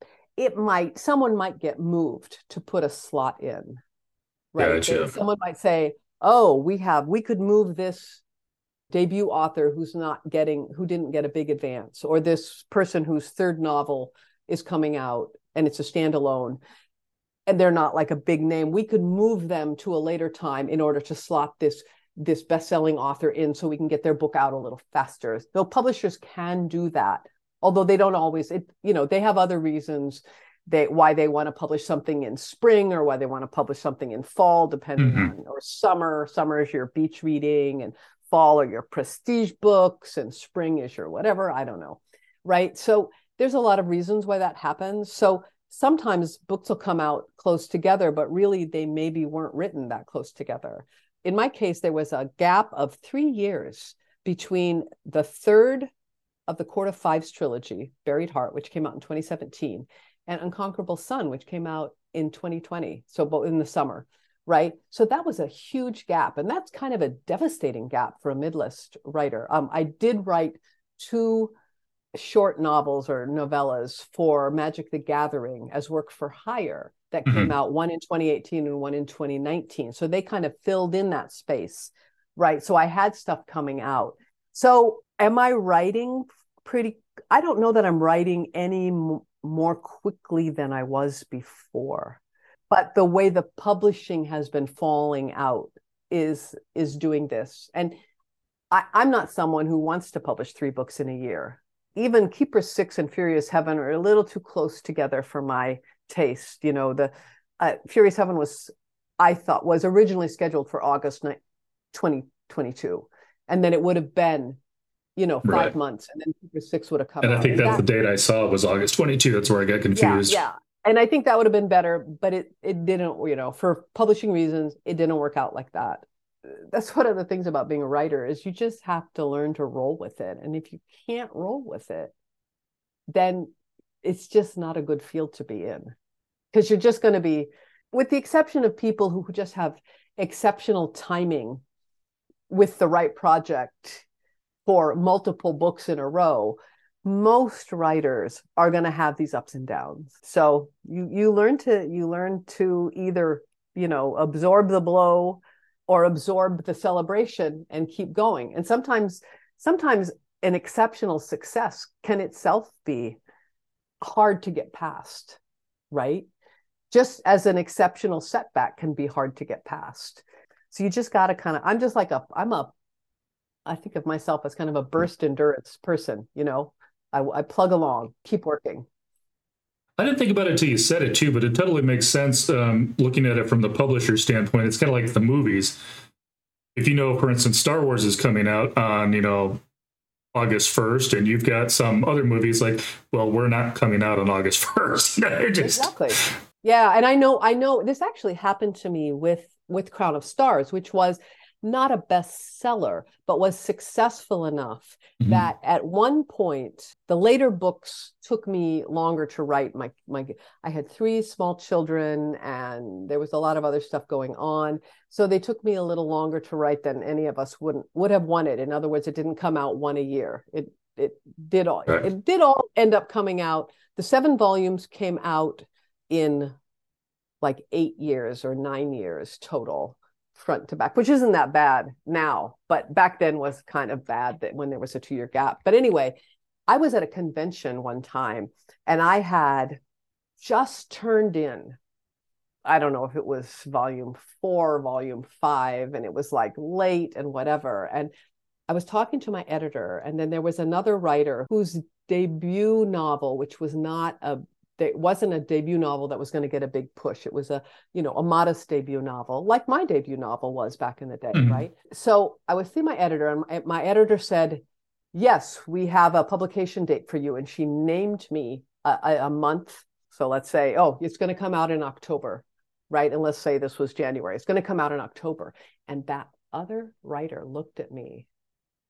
it might someone might get moved to put a slot in, right? Gotcha. Someone might say, "Oh, we have we could move this debut author who's not getting who didn't get a big advance, or this person whose third novel is coming out and it's a standalone, and they're not like a big name. We could move them to a later time in order to slot this." this best-selling author in so we can get their book out a little faster. Though publishers can do that, although they don't always, it, you know, they have other reasons they why they want to publish something in spring or why they want to publish something in fall, depending mm-hmm. on, or summer. Summer is your beach reading and fall are your prestige books and spring is your whatever, I don't know, right? So there's a lot of reasons why that happens. So sometimes books will come out close together, but really they maybe weren't written that close together. In my case, there was a gap of three years between the third of the Court of Fives trilogy, Buried Heart, which came out in twenty seventeen, and Unconquerable Sun, which came out in twenty twenty, so both in the summer, right? So that was a huge gap, and that's kind of a devastating gap for a mid-list writer. Um, I did write two short novels or novellas for Magic the Gathering as work for hire that came mm-hmm. out, one in twenty eighteen and one in twenty nineteen. So they kind of filled in that space, right? So I had stuff coming out. So am I writing pretty, I don't know that I'm writing any m- more quickly than I was before, but the way the publishing has been falling out is, is doing this. And I, I'm not someone who wants to publish three books in a year. Even Keeper Six and Furious Heaven are a little too close together for my taste. You know, the uh, Furious Heaven was, I thought, was originally scheduled for August twenty twenty-two, and then it would have been, you know, five right. months, and then Keeper Six would have come and out. I think and that's that, the date I saw was August twenty-two. That's where I got confused. Yeah, yeah. And I think that would have been better, but it it didn't. You know, for publishing reasons, it didn't work out like that. That's one of the things about being a writer is you just have to learn to roll with it. And if you can't roll with it, then it's just not a good field to be in, because you're just going to be, with the exception of people who just have exceptional timing with the right project for multiple books in a row, most writers are going to have these ups and downs. So you you learn to you learn to either, you know, absorb the blow or absorb the celebration and keep going. And sometimes, sometimes an exceptional success can itself be hard to get past, right? Just as an exceptional setback can be hard to get past. So you just got to kind of, I'm just like a, I'm a, I think of myself as kind of a burst endurance person, you know, I, I plug along, keep working. I didn't think about it until you said it too, but it totally makes sense um, looking at it from the publisher standpoint. It's kind of like the movies. If you know, for instance, Star Wars is coming out on, you know, August first, and you've got some other movies like, well, we're not coming out on August first. just... Exactly. Yeah. And I know, I know this actually happened to me with, with Crown of Stars, which was not a bestseller, but was successful enough mm-hmm. that at one point, the later books took me longer to write. My, my, I had three small children and there was a lot of other stuff going on. So they took me a little longer to write than any of us wouldn't, would have wanted. In other words, it didn't come out one a year. It, it did all, right. it did all end up coming out. The seven volumes came out in like eight years or nine years total, front to back, which isn't that bad now, but back then was kind of bad that when there was a two-year gap. But anyway, I was at a convention one time and I had just turned in, I don't know if it was volume four, volume five, and it was like late and whatever. And I was talking to my editor, and then there was another writer whose debut novel, which was not a it wasn't a debut novel that was going to get a big push. It was a, you know, a modest debut novel, like my debut novel was back in the day, mm-hmm. right? So I was seeing my editor, and my, my editor said, yes, we have a publication date for you. And she named me a, a, a month. So let's say, oh, it's going to come out in October, right? And let's say this was January. It's going to come out in October. And that other writer looked at me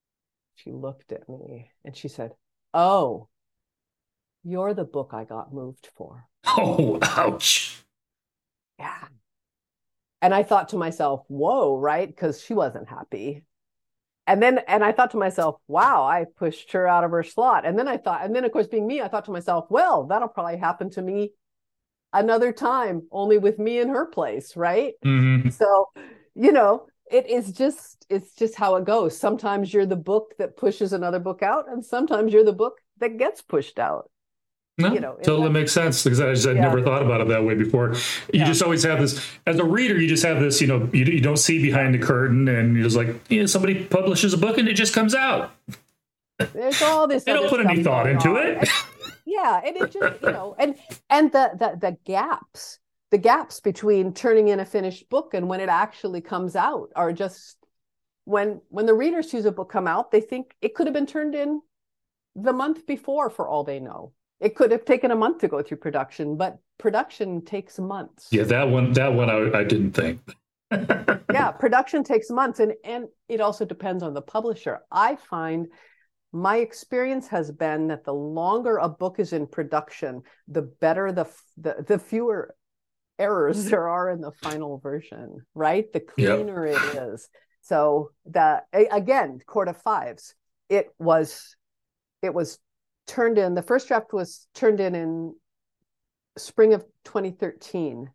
She looked at me and she said, "Oh, you're the book I got moved for." Oh, ouch. Yeah. And I thought to myself, whoa, right? Because she wasn't happy. And then, and I thought to myself, wow, I pushed her out of her slot. And then I thought, and then of course, being me, I thought to myself, well, that'll probably happen to me another time, only with me in her place, right? Mm-hmm. So, you know, it is just, it's just how it goes. Sometimes you're the book that pushes another book out, and sometimes you're the book that gets pushed out. No, You know, totally makes sense, because I just had Yeah. never thought about it that way before. You Yeah. just always have this, as a reader, you just have this, you know, you, you don't see behind the curtain, and you're just like, you know, somebody publishes a book and it just comes out. There's all this. They don't other put any stuff thought going into on. it. And, yeah, and it just, you know, and and the the the gaps, the gaps between turning in a finished book and when it actually comes out are just, when when the readers choose a book come out, they think it could have been turned in the month before, for all they know. It could have taken a month to go through production, but production takes months. Yeah, that one, that one I, I didn't think. Yeah, production takes months, and and it also depends on the publisher. I find my experience has been that the longer a book is in production, the better the the, the fewer errors there are in the final version, right? The cleaner yep. it is. So that, again, Court of Fives, it was it was turned in, the first draft was turned in in spring of twenty thirteen.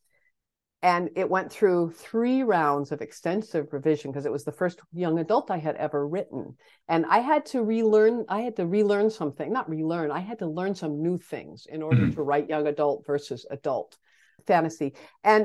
And it went through three rounds of extensive revision, because it was the first young adult I had ever written. And I had to relearn, I had to relearn something, not relearn, I had to learn some new things in order mm-hmm. to write young adult versus adult fantasy. And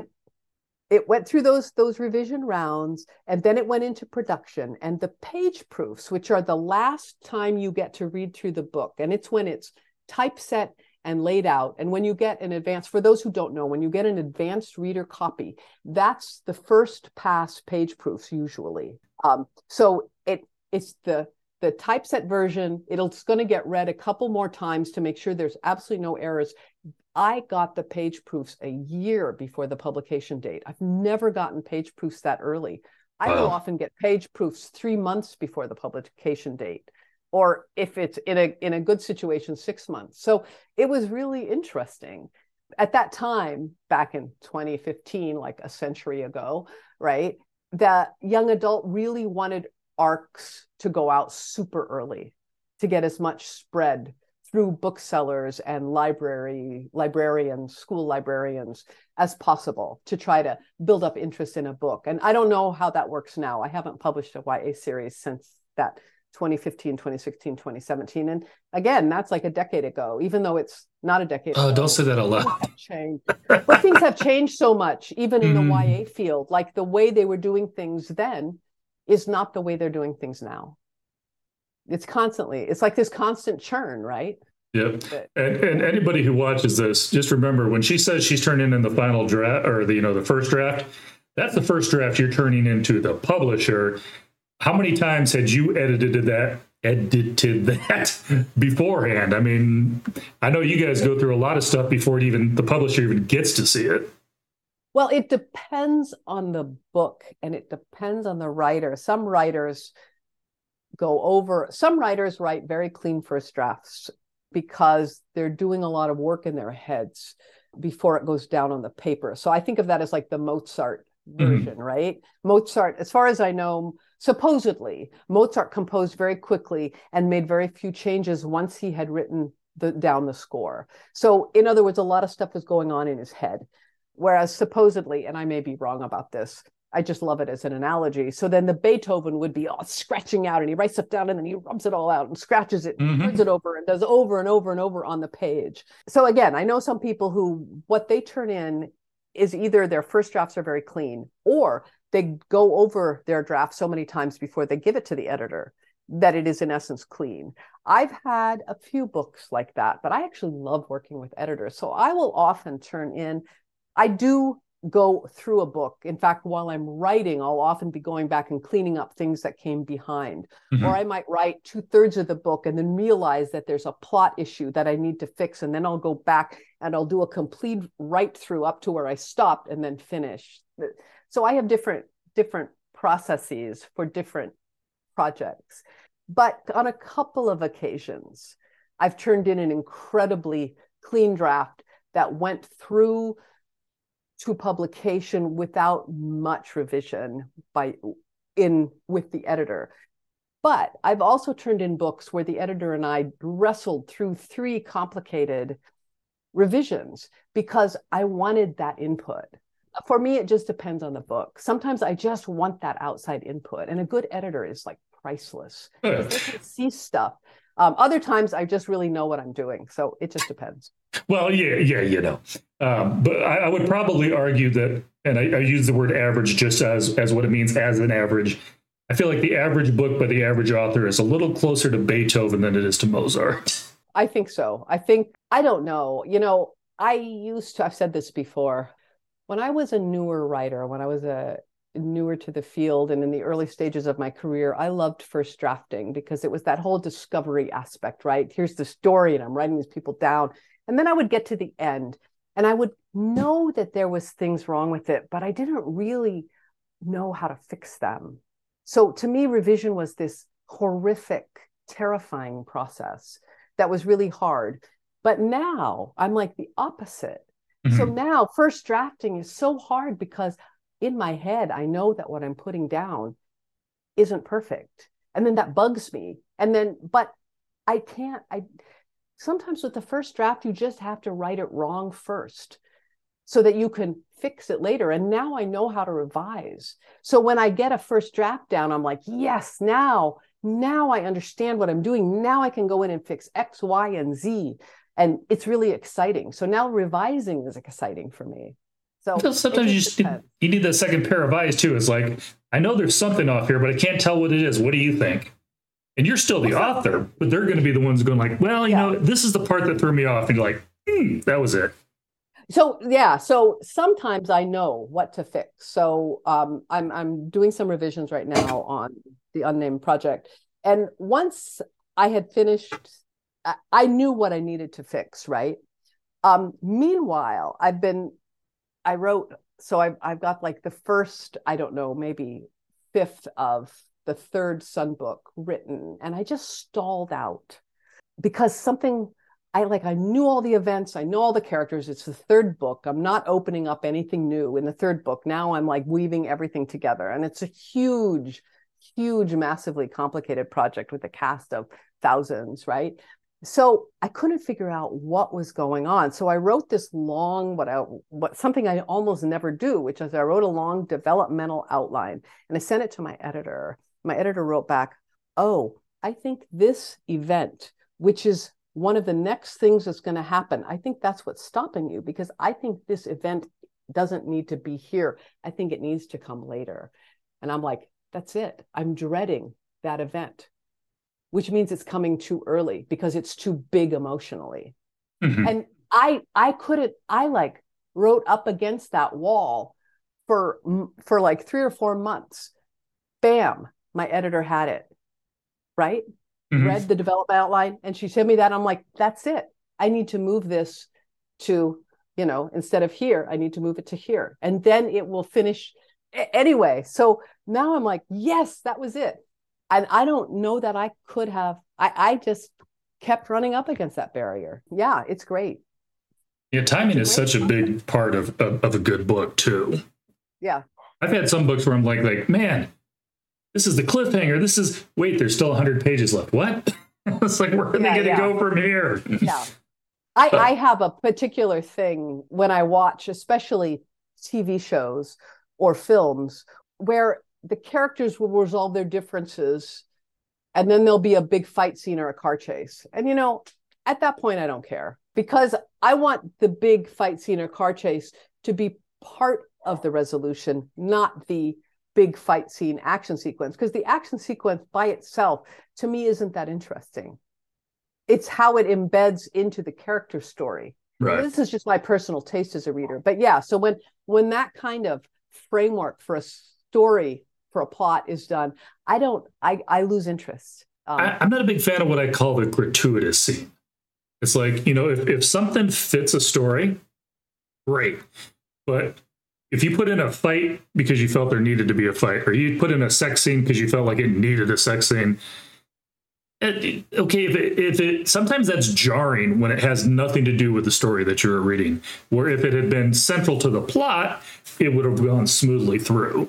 it went through those, those revision rounds, and then it went into production. And the page proofs, which are the last time you get to read through the book, and it's when it's typeset and laid out. And when you get an advanced, for those who don't know, when you get an advanced reader copy, that's the first pass page proofs usually. Um, so it it's the the typeset version. It'll, it's going to get read a couple more times to make sure there's absolutely no errors. I got the page proofs a year before the publication date. I've never gotten page proofs that early. I wow. will often get page proofs three months before the publication date, or if it's in a in a good situation, six months. So it was really interesting. At that time, back in twenty fifteen, like a century ago, right, that young adult really wanted arcs to go out super early to get as much spread through booksellers and library librarians, school librarians as possible, to try to build up interest in a book. And I don't know how that works now. I haven't published a Y A series since that twenty fifteen, twenty sixteen, twenty seventeen. And again, that's like a decade ago, even though it's not a decade oh, ago. Don't say that a lot. Changed. But things have changed so much, even in the mm. Y A field. Like the way they were doing things then is not the way they're doing things now. It's constantly, it's like this constant churn, right? Yep. And, and anybody who watches this, just remember, when she says she's turning in the final draft, or the, you know, the first draft, that's the first draft you're turning into the publisher. How many times had you edited that, edited that beforehand? I mean, I know you guys go through a lot of stuff before it even, the publisher even gets to see it. Well, it depends on the book, and it depends on the writer. Some writers go over, some writers write very clean first drafts because they're doing a lot of work in their heads before it goes down on the paper. So I think of that as like the Mozart version, mm-hmm. right? Mozart, as far as I know, supposedly, Mozart composed very quickly and made very few changes once he had written the, down the score. So in other words, a lot of stuff was going on in his head. Whereas supposedly, and I may be wrong about this, I just love it as an analogy. So then the Beethoven would be all scratching out, and he writes stuff down and then he rubs it all out and scratches it, mm-hmm. turns it over and does over and over and over on the page. So again, I know some people who, what they turn in is either their first drafts are very clean, or they go over their draft so many times before they give it to the editor that it is in essence clean. I've had a few books like that, but I actually love working with editors. So I will often turn in, I do go through a book. In fact, while I'm writing, I'll often be going back and cleaning up things that came behind. Mm-hmm. Or I might write two thirds of the book and then realize that there's a plot issue that I need to fix. And then I'll go back and I'll do a complete write through up to where I stopped and then finish. So I have different, different processes for different projects. But on a couple of occasions, I've turned in an incredibly clean draft that went through to publication without much revision by in with the editor. But I've also turned in books where the editor and I wrestled through three complicated revisions because I wanted that input. For me, it just depends on the book. Sometimes I just want that outside input, and a good editor is like priceless. They can see stuff. Um, other times, I just really know what I'm doing, so it just depends. Well, yeah, yeah, you know, um, but I, I would probably argue that, and I, I use the word average just as as what it means as an average. I feel like the average book by the average author is a little closer to Beethoven than it is to Mozart. I think so. I think, I don't know. You know, I used to, I've said this before, when I was a newer writer, when I was a newer to the field and in the early stages of my career, I loved first drafting because it was that whole discovery aspect, right? Here's the story and I'm writing these people down. And then I would get to the end and I would know that there was things wrong with it, but I didn't really know how to fix them. So to me, revision was this horrific, terrifying process that was really hard. But now I'm like the opposite. Mm-hmm. So now first drafting is so hard because in my head, I know that what I'm putting down isn't perfect. And then that bugs me. And then, but I can't, I sometimes with the first draft, you just have to write it wrong first so that you can fix it later. And now I know how to revise. So when I get a first draft down, I'm like, yes, now, now I understand what I'm doing. Now I can go in and fix X, Y, and Z. And it's really exciting. So now revising is exciting for me. So sometimes you just need, you need that second pair of eyes too. It's like, I know there's something off here, but I can't tell what it is. What do you think? And you're still the author, but they're going to be the ones going like, well, you yeah. know, this is the part that threw me off. And you're like, hmm, that was it. So, yeah. So sometimes I know what to fix. So um, I'm, I'm doing some revisions right now on the Unnamed project. And once I had finished, I knew what I needed to fix, right? Um, meanwhile, I've been, I wrote, so I've, I've got like the first, I don't know, maybe fifth of the third Sun book written. And I just stalled out because something, I like, I knew all the events, I know all the characters. It's the third book. I'm not opening up anything new in the third book. Now I'm like weaving everything together. And it's a huge, huge, massively complicated project with a cast of thousands, right? So I couldn't figure out what was going on. So I wrote this long, what I, what something I almost never do, which is I wrote a long developmental outline and I sent it to my editor. My editor wrote back, oh, I think this event, which is one of the next things that's going to happen, I think that's what's stopping you because I think this event doesn't need to be here. I think it needs to come later. And I'm like, that's it. I'm dreading that event, which means it's coming too early because it's too big emotionally. Mm-hmm. And I, I couldn't, I like wrote up against that wall for, for like three or four months. Bam, my editor had it, right? Mm-hmm. Read the development outline and she sent me that. I'm like, that's it. I need to move this to, you know, instead of here, I need to move it to here. And then it will finish anyway. So now I'm like, yes, that was it. And I don't know that I could have, I, I just kept running up against that barrier. Yeah, it's great. Yeah, timing is such a big part of, of, of a good book too. Yeah. I've had some books where I'm like, like, man, this is the cliffhanger. This is, wait, there's still one hundred pages left. What? It's like, where are yeah, they going to yeah. go from here? Yeah. I, I have a particular thing when I watch, especially T V shows or films, where the characters will resolve their differences and then there'll be a big fight scene or a car chase. And, you know, at that point, I don't care because I want the big fight scene or car chase to be part of the resolution, not the big fight scene action sequence, because the action sequence by itself, to me, isn't that interesting. It's how it embeds into the character story. Right. This is just my personal taste as a reader. But yeah, so when when that kind of framework for a story, for a plot is done, I don't, I, I lose interest. Um, I, I'm not a big fan of what I call the gratuitous scene. It's like, you know, if, if something fits a story, great. But if you put in a fight because you felt there needed to be a fight, or you put in a sex scene because you felt like it needed a sex scene, it, okay, if it, if it sometimes that's jarring when it has nothing to do with the story that you're reading. Where if it had been central to the plot, it would have gone smoothly through.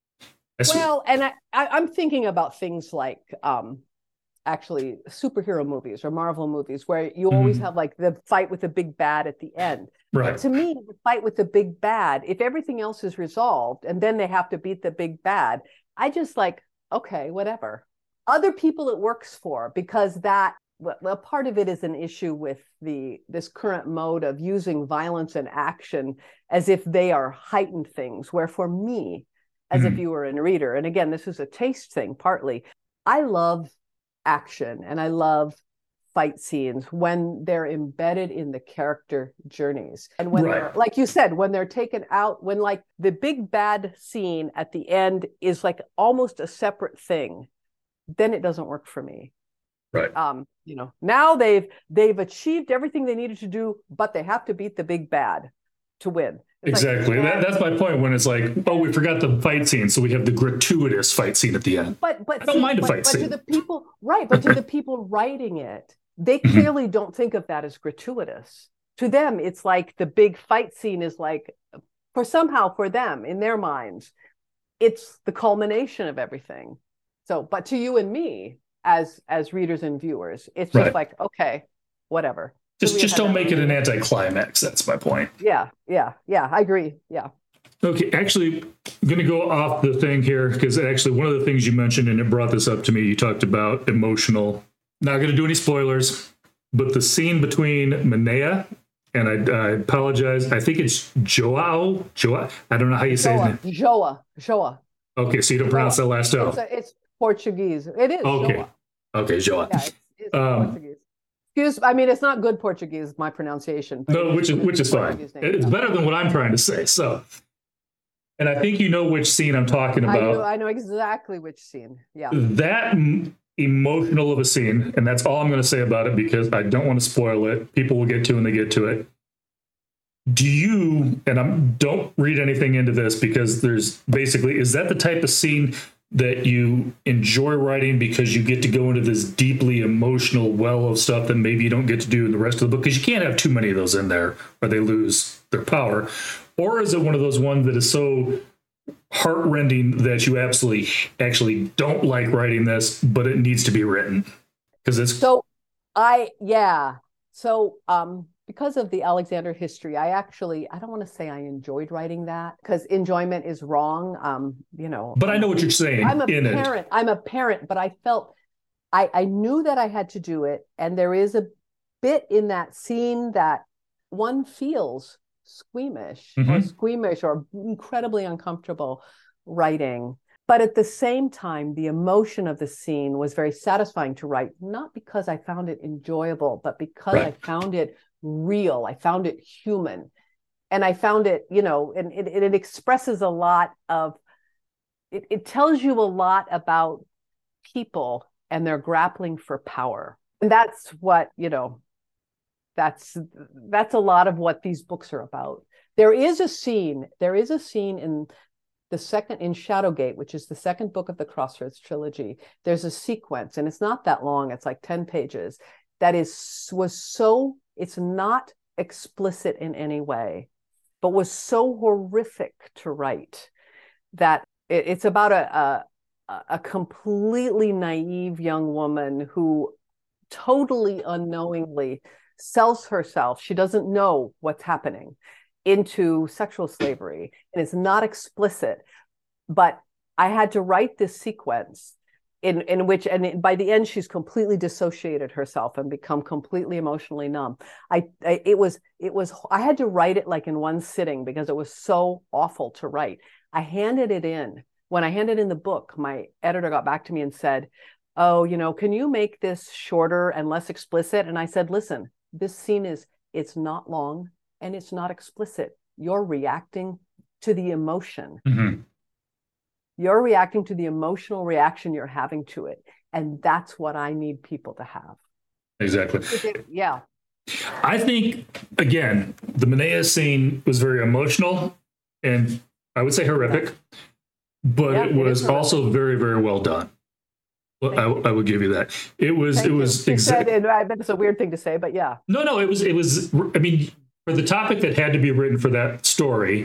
Well, and I, I, I'm thinking about things like um, actually superhero movies or Marvel movies where you mm-hmm. always have like the fight with the big bad at the end. Right. But to me, the fight with the big bad, if everything else is resolved and then they have to beat the big bad, I just like, okay, whatever. Other people it works for, because that, well, part of it is an issue with the this current mode of using violence and action as if they are heightened things, where for me, as mm-hmm. if you were a reader, and again, this is a taste thing partly, I love action and I love fight scenes when they're embedded in the character journeys. And when right. they're, like you said, when they're taken out, when like the big bad scene at the end is like almost a separate thing, then it doesn't work for me. Right. Um, you know, now they've they've achieved everything they needed to do, but they have to beat the big bad to win. It's exactly. Like, that, that's my point when it's like, oh, we forgot the fight scene, so we have the gratuitous fight scene at the end. But but I don't see, mind a but, fight but scene. To the people, right, but to the people writing it, they clearly don't think of that as gratuitous. To them, it's like the big fight scene is like, for somehow for them, in their minds, it's the culmination of everything. So, but to you and me, as as readers and viewers, it's just right. like, okay, whatever. Just just don't make it an anticlimax. That's my point. Yeah, yeah, yeah. I agree. Yeah. Okay, actually, I'm going to go off the thing here because actually one of the things you mentioned, and it brought this up to me, you talked about emotional. Not going to do any spoilers, but the scene between Minea and I, I apologize. I think it's Joao. Joao. I don't know how you say Joa, it. Joa. Joa. Okay, so you don't pronounce that last O. It's, a, it's Portuguese. It is. Okay. Joa. Okay, Joa. Yeah, it's, it's um, Portuguese. Excuse, I mean, it's not good Portuguese, my pronunciation. But no, which is which is fine. It's better than what I'm trying to say. So, and I think you know which scene I'm talking about. I know, I know exactly which scene. Yeah. That m- emotional of a scene, and that's all I'm going to say about it because I don't want to spoil it. People will get to when they get to it. Do you, and I'm don't read anything into this because there's basically, is that the type of scene that you enjoy writing because you get to go into this deeply emotional well of stuff that maybe you don't get to do in the rest of the book? Because you can't have too many of those in there or they lose their power. Or is it one of those ones that is so heartrending that you absolutely actually don't like writing this, but it needs to be written? Because it's so I yeah. So um because of the Alexander history, I actually, I don't want to say I enjoyed writing that because enjoyment is wrong. Um, you know, but I know what you're saying. I'm a in parent. It. I'm a parent, but I felt I, I knew that I had to do it. And there is a bit in that scene that one feels squeamish mm-hmm. or squeamish or incredibly uncomfortable writing. But at the same time, the emotion of the scene was very satisfying to write, not because I found it enjoyable, but because right. I found it real. I found it human. And I found it, you know, and it, it expresses a lot of, it, it tells you a lot about people and their grappling for power. And that's what, you know, that's, that's a lot of what these books are about. There is a scene, there is a scene in the second, in Shadowgate, which is the second book of the Crossroads trilogy. There's a sequence, and it's not that long. It's like ten pages. That is, was so, it's not explicit in any way, but was so horrific to write that it, it's about a, a, a completely naive young woman who totally unknowingly sells herself. She doesn't know what's happening into sexual slavery. And it's not explicit, but I had to write this sequence in, in which, and by the end, she's completely dissociated herself and become completely emotionally numb. I, I, it was, it was, I had to write it like in one sitting because it was so awful to write. I handed it in. When I handed in the book, my editor got back to me and said, oh, you know, can you make this shorter and less explicit? And I said, listen, this scene is, it's not long and it's not explicit. You're reacting to the emotion. Mm-hmm. You're reacting to the emotional reaction you're having to it. And that's what I need people to have. Exactly. Yeah. I think, again, the Minea scene was very emotional and I would say horrific, but yeah, it was it also very, very well done. Well, I, I would give you that. It was, Thank it you. was She said, exactly. and I bet it's a weird thing to say, but yeah. No, no, it was, it was, I mean, for the topic that had to be written for that story,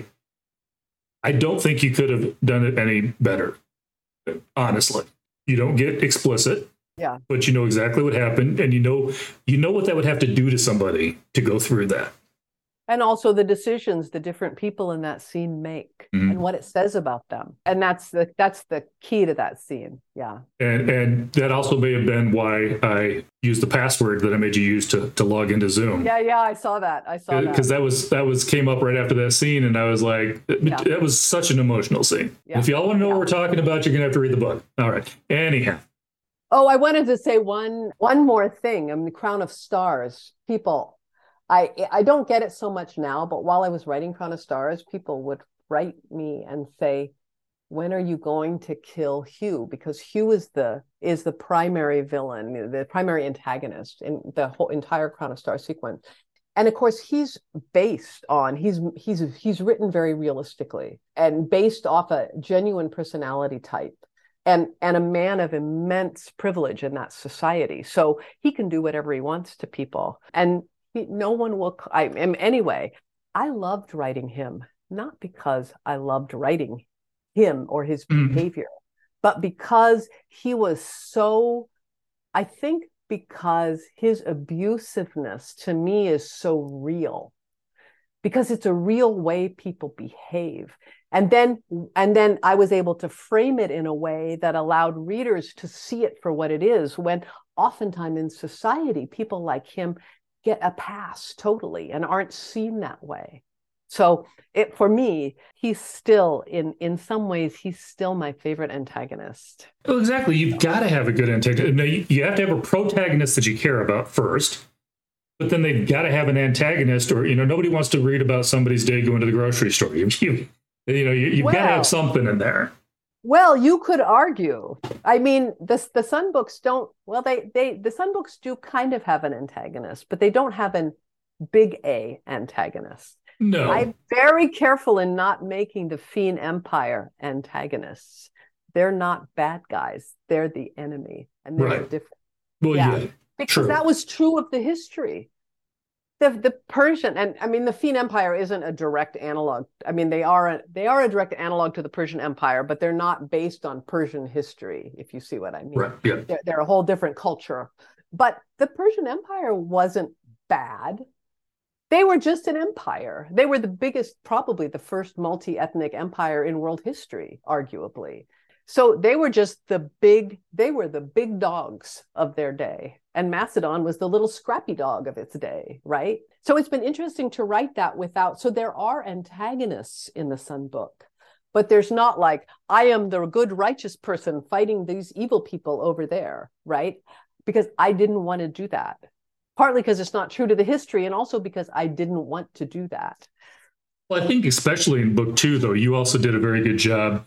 I don't think you could have done it any better. Honestly, you don't get explicit, Yeah. but you know exactly what happened, and you know, you know what that would have to do to somebody to go through that. And also the decisions the different people in that scene make Mhm. and what it says about them. And that's the that's the key to that scene. Yeah. And and that also may have been why I used the password that I made you use to to log into Zoom. Yeah, yeah, I saw that. I saw that. Because that was that was came up right after that scene, and I was like, Yeah. that was such an emotional scene. Yeah. If y'all want to know Yeah. what we're talking about, you're gonna have to read the book. All right. Anyhow, Oh, I wanted to say one one more thing. I mean, the Crown of Stars, people, I I don't get it so much now, but while I was writing Crown of Stars, people would write me and say, when are you going to kill Hugh? Because Hugh is the is the primary villain, the primary antagonist in the whole entire Crown of Stars sequence. And of course, he's based on he's he's he's written very realistically and based off a genuine personality type. And, and a man of immense privilege in that society. So he can do whatever he wants to people. And he, no one will, I am anyway, I loved writing him, not because I loved writing him or his Mhm. behavior, but because he was so, I think because his abusiveness to me is so real, because it's a real way people behave. And then, and then I was able to frame it in a way that allowed readers to see it for what it is, when oftentimes in society, people like him get a pass totally and aren't seen that way. So it, for me, he's still, in, in some ways, he's still my favorite antagonist. well, exactly. You've got to have a good antagonist. Now, you you have to have a protagonist that you care about first, but then they've got to have an antagonist, or, you know, nobody wants to read about somebody's day going to the grocery store. You, you, you know, you, you've got to Well, have something in there. Well, you could argue. I mean, the the Sun books don't. Well, they they the Sun books do kind of have an antagonist, but they don't have an big A antagonist. No. I'm very careful in not making the Fiend Empire antagonists. They're not bad guys. They're the enemy, and they're Right. different. Well, Yeah. yeah. Because True. that was true of the history. The the Persian, and I mean the Fiend Empire isn't a direct analog. I mean they are a, they are a direct analog to the Persian Empire, but they're not based on Persian history, if you see what I mean. Right. Yeah. They're, they're a whole different culture. But the Persian Empire wasn't bad. They were just an empire. They were the biggest, probably the first multi-ethnic empire in world history, arguably. So they were just the big, they were the big dogs of their day. And Macedon was the little scrappy dog of its day, right? So it's been interesting to write that without, so there are antagonists in the Sun book, but there's not like, I am the good righteous person fighting these evil people over there, right? Because I didn't want to do that. Partly because it's not true to the history, and also because I didn't want to do that. Well, I think especially in book two, though, you also did a very good job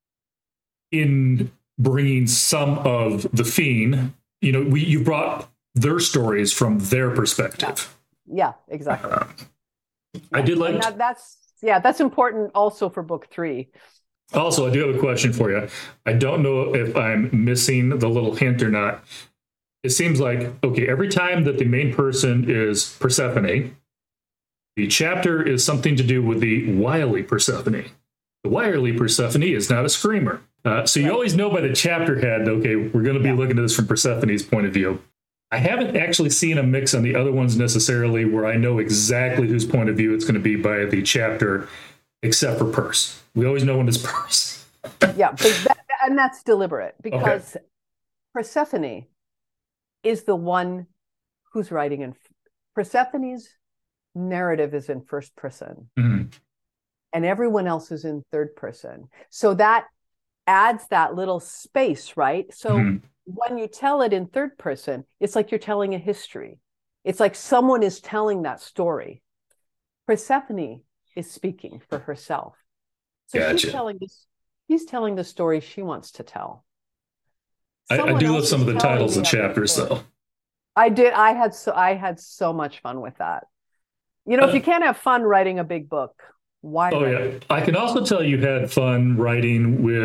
in bringing some of the Fiend. You know, we you brought their stories from their perspective. Yeah, exactly. Uh, I did like. And that, that's yeah, that's important also for book three. Also, I do have a question for you. I don't know if I'm missing the little hint or not. It seems like, okay, every time that the main person is Persephone, the chapter is something to do with the wily Persephone. The wily Persephone is not a screamer. Uh, so you Right. always know by the chapter head, okay, we're going to be Yeah. looking at this from Persephone's point of view. I haven't actually seen a mix on the other ones necessarily where I know exactly whose point of view it's going to be by the chapter, except for Perse. We always know when it's Perse. Yeah, but that, and that's deliberate because okay. Persephone is the one who's writing in Persephone's narrative is in first person, Mm-hmm. and everyone else is in third person. So that adds that little space, right? So mm-hmm. when you tell it in third person, it's like you're telling a history. It's like someone is telling that story. Persephone is speaking for herself. So gotcha. she's telling this, she's telling the story she wants to tell. I, I do love some of the titles and chapters, though. I did. I had so I had so much fun with that. You know, uh, if you can't have fun writing a big book, why? Oh yeah, I can also tell you had fun writing with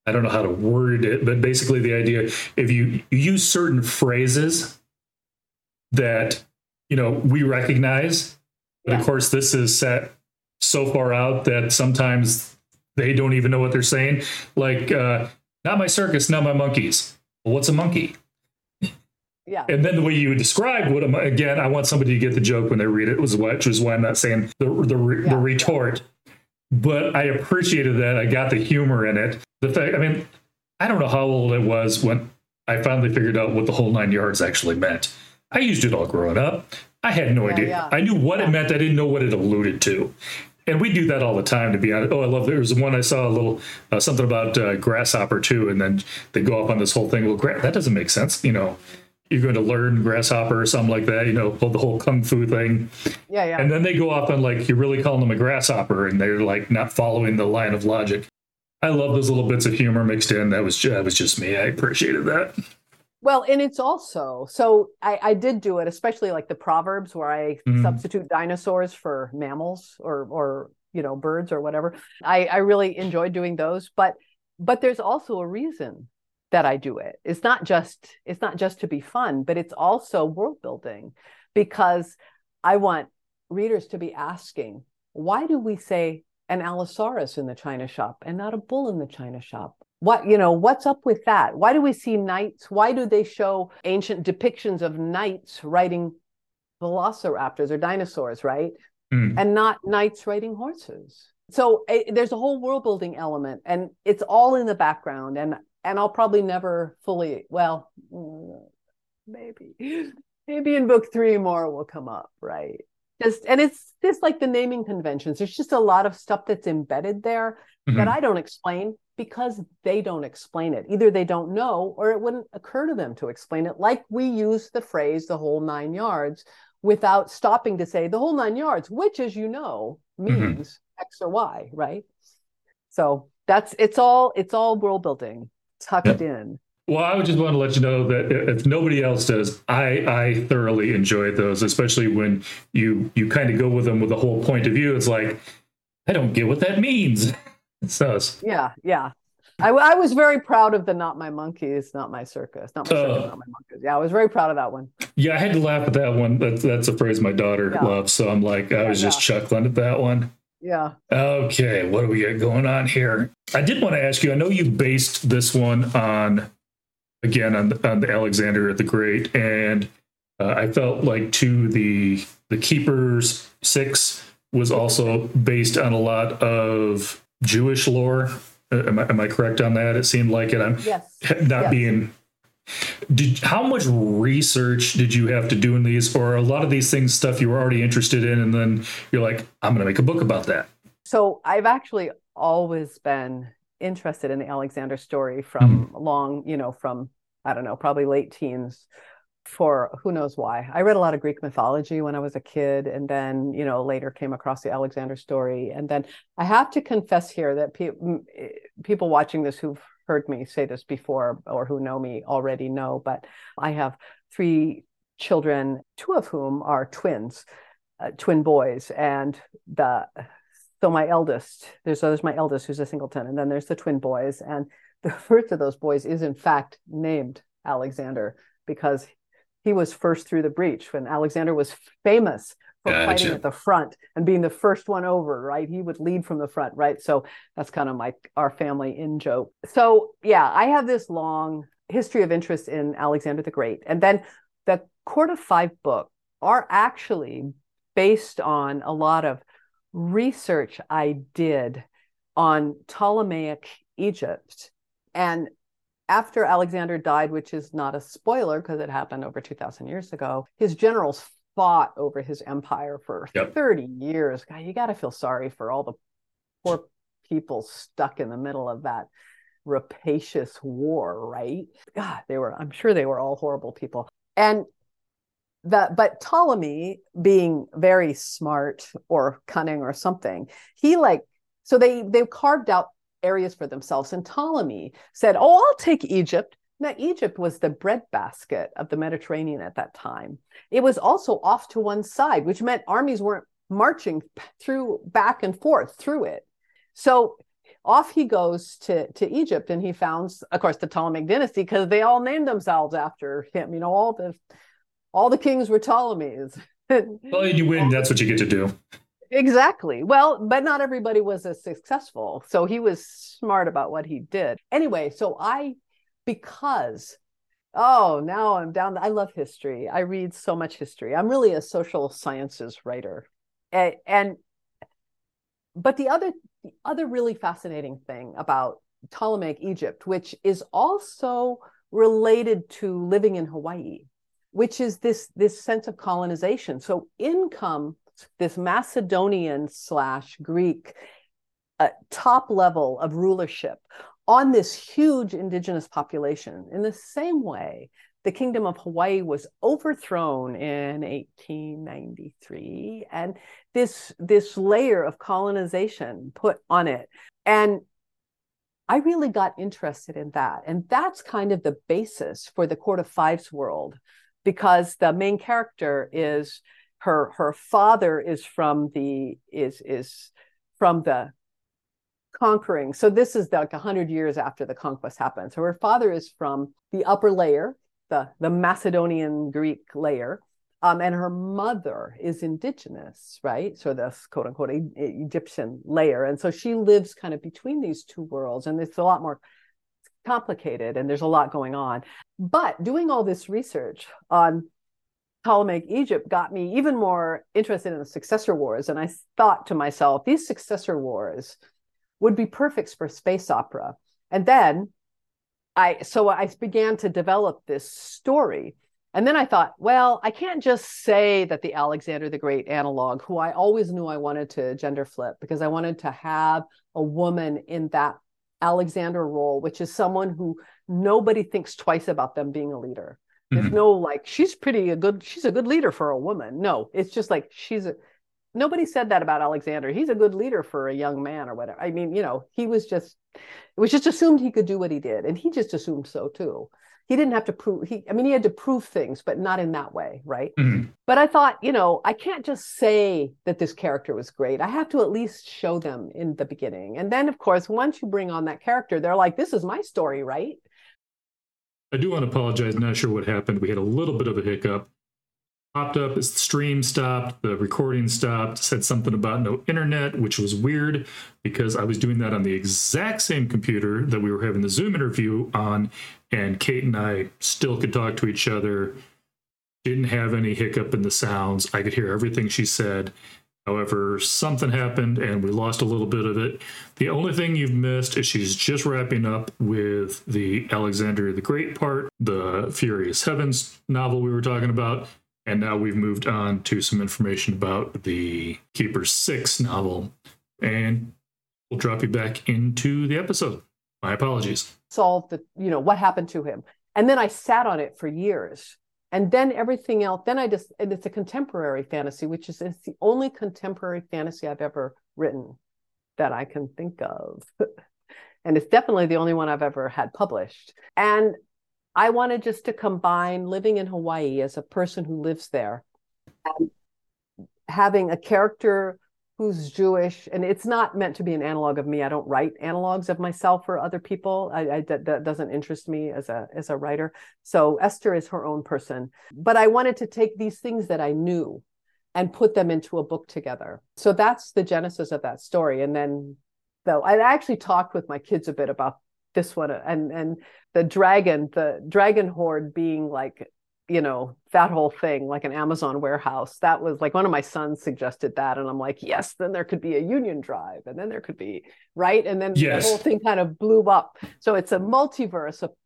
I don't know how to word it, but basically the idea, if you, you use certain phrases that, you know, we recognize, but Yeah. of course this is set so far out that sometimes they don't even know what they're saying. Like, uh, not my circus, not my monkeys. Well, what's a monkey? Yeah. And then the way you described what, am- again, I want somebody to get the joke when they read it, was why, which is why I'm not saying the, the, Yeah. the retort. But I appreciated that. I got the humor in it. The fact, I mean, I don't know how old I was when I finally figured out what the whole nine yards actually meant. I used it all growing up. I had no Yeah, idea. yeah. I knew what Yeah. it meant. I didn't know what it alluded to. And we do that all the time, to be honest. Oh, I love, there was one I saw a little, uh, something about uh, grasshopper too. And then they go up on this whole thing. Well, gra- that doesn't make sense. You know, you're going to learn grasshopper or something like that, you know, the whole kung fu thing. Yeah, yeah. And then they go off on like, you're really calling them a grasshopper, and they're like not following the line of logic. I love those little bits of humor mixed in. That was, that was just me. I appreciated that. Well, and it's also, so I, I did do it, especially like the Proverbs where I Mhm. substitute dinosaurs for mammals or, or, you know, birds or whatever. I, I really enjoyed doing those, but, but there's also a reason that I do it. It's not just, it's not just to be fun, but it's also world building, because I want readers to be asking, why do we say an Allosaurus in the China shop and not a bull in the China shop? What, you know, what's up with that? Why do we see knights? Why do they show ancient depictions of knights riding velociraptors or dinosaurs, right? Mm. And not knights riding horses? So it, there's a whole world building element, and it's all in the background. And and I'll probably never fully, well, maybe, maybe in book three more will come up, right? Just, and it's just like the naming conventions. There's just a lot of stuff that's embedded there Mhm. that I don't explain because they don't explain it. Either they don't know, or it wouldn't occur to them to explain it. Like we use the phrase the whole nine yards without stopping to say the whole nine yards, which, as you know, means Mhm. X or Y, right? So that's, it's all, it's all world building tucked Yep. in. Well, I would just want to let you know that if nobody else does, I, I thoroughly enjoyed those, especially when you, you kind of go with them with the whole point of view. It's like, I don't get what that means. So, Yeah, yeah. I, I was very proud of the "not my monkeys, not my circus," not my circus, Uh, not my monkeys. Yeah, I was very proud of that one. yeah, I had to laugh at that one. That's, that's a phrase my daughter Yeah. loves. So I'm like, I Yeah, was just yeah. chuckling at that one. Yeah. Okay, what do we got going on here? I did want to ask you, I know you based this one on, again, on, on the Alexander the Great, and uh, I felt like too the the Keepers Six was also based on a lot of Jewish lore. Uh, am, I, am I correct on that? It seemed like it. I'm Yes. not Yes. being. Did how much research did you have to do in these, or a lot of these things stuff you were already interested in, and then you're like, I'm going to make a book about that? So I've actually always been interested in the Alexander story from Mhm. long, you know, from, I don't know, probably late teens, for who knows why. I read a lot of Greek mythology when I was a kid, and then, you know, later came across the Alexander story. And then I have to confess here that pe- m- eh, people watching this who've heard me say this before or who know me already know, but I have three children, two of whom are twins, uh, twin boys. And the so my eldest, there's, so there's my eldest who's a singleton, and then there's the twin boys. And the first of those boys is in fact named Alexander because he was first through the breach when Alexander was famous for Gotcha. fighting at the front and being the first one over, right? He would lead from the front, right? So that's kind of my, our family in joke. So yeah, I have this long history of interest in Alexander the Great. And then the Court of Five book are actually based on a lot of research I did on Ptolemaic Egypt. And after Alexander died, which is not a spoiler because it happened over two thousand years ago, his generals fought over his empire for Yep. thirty years. God, you got to feel sorry for all the poor people stuck in the middle of that rapacious war, right? God, they were, I'm sure they were all horrible people. And the, but Ptolemy, being very smart or cunning or something, he like, so they they carved out areas for themselves. And Ptolemy said, oh, I'll take Egypt. Now, Egypt was the breadbasket of the Mediterranean at that time. It was also off to one side, which meant armies weren't marching through back and forth through it. So off he goes to, to Egypt, and he founds, of course, the Ptolemaic dynasty, because they all named themselves after him. You know, all the all the kings were Ptolemies. Well, you win. That's what you get to do. Exactly. Well, but not everybody was as successful. So he was smart about what he did. Anyway, so I, because, oh, now I'm down. I love history. I read so much history. I'm really a social sciences writer. And, and but the other, the other really fascinating thing about Ptolemaic Egypt, which is also related to living in Hawaii, which is this, this sense of colonization. So in come this Macedonian slash Greek uh, top level of rulership on this huge indigenous population. In the same way, the Kingdom of Hawaii was overthrown in eighteen ninety-three, and this, this layer of colonization put on it. And I really got interested in that. And that's kind of the basis for the Court of Fives world, because the main character is her her father is from the is is from the conquering. So this is like a hundred years after the conquest happened. So her father is from the upper layer, the the Macedonian Greek layer, um, and her mother is indigenous, right? So this quote unquote e- Egyptian layer, and so she lives kind of between these two worlds, and it's a lot more complicated, and there's a lot going on. But doing all this research on Ptolemaic Egypt got me even more interested in the successor wars. And I thought to myself, these successor wars would be perfect for space opera. And then I, so I began to develop this story. And then I thought, well, I can't just say that the Alexander the Great analog, who I always knew I wanted to gender flip, because I wanted to have a woman in that Alexander role, which is someone who nobody thinks twice about them being a leader. There's no like, she's pretty a good, she's a good leader for a woman. No, it's just like, she's a, nobody said that about Alexander. He's a good leader for a young man or whatever. I mean, you know, he was just, it was just assumed he could do what he did. And he just assumed so too. He didn't have to prove, he, I mean, he had to prove things, but not in that way, right? Mm-hmm. But I thought, you know, I can't just say that this character was great. I have to at least show them in the beginning. And then, of course, once you bring on that character, they're like, this is my story, right? I do want to apologize. Not sure what happened. We had a little bit of a hiccup. Popped up as the stream stopped, the recording stopped, said something about no internet, which was weird because I was doing that on the exact same computer that we were having the Zoom interview on, and Kate and I still could talk to each other. Didn't have any hiccup in the sounds. I could hear everything she said. However, something happened and we lost a little bit of it. The only thing you've missed is she's just wrapping up with the Alexander the Great part, the Furious Heavens novel we were talking about, and now we've moved on to some information about the Keeper Six novel. And we'll drop you back into the episode. My apologies. Solve the, you know, what happened to him. And then I sat on it for years. And then everything else, then I just, and it's a contemporary fantasy, which is it's the only contemporary fantasy I've ever written that I can think of. And it's definitely the only one I've ever had published. And I wanted just to combine living in Hawaii as a person who lives there, and having a character who's Jewish, and it's not meant to be an analog of me. I don't write analogs of myself or other people. I, I, that, that doesn't interest me as a as a writer. So Esther is her own person. But I wanted to take these things that I knew and put them into a book together. So that's the genesis of that story. And then, though, I actually talked with my kids a bit about this one, and and the dragon, the dragon horde being like, you know, that whole thing, like an Amazon warehouse. That was like one of my sons suggested that. And I'm like, yes, then there could be a Union Drive. And then there could be, right. And then yes. The whole thing kind of blew up. So it's a multiverse of,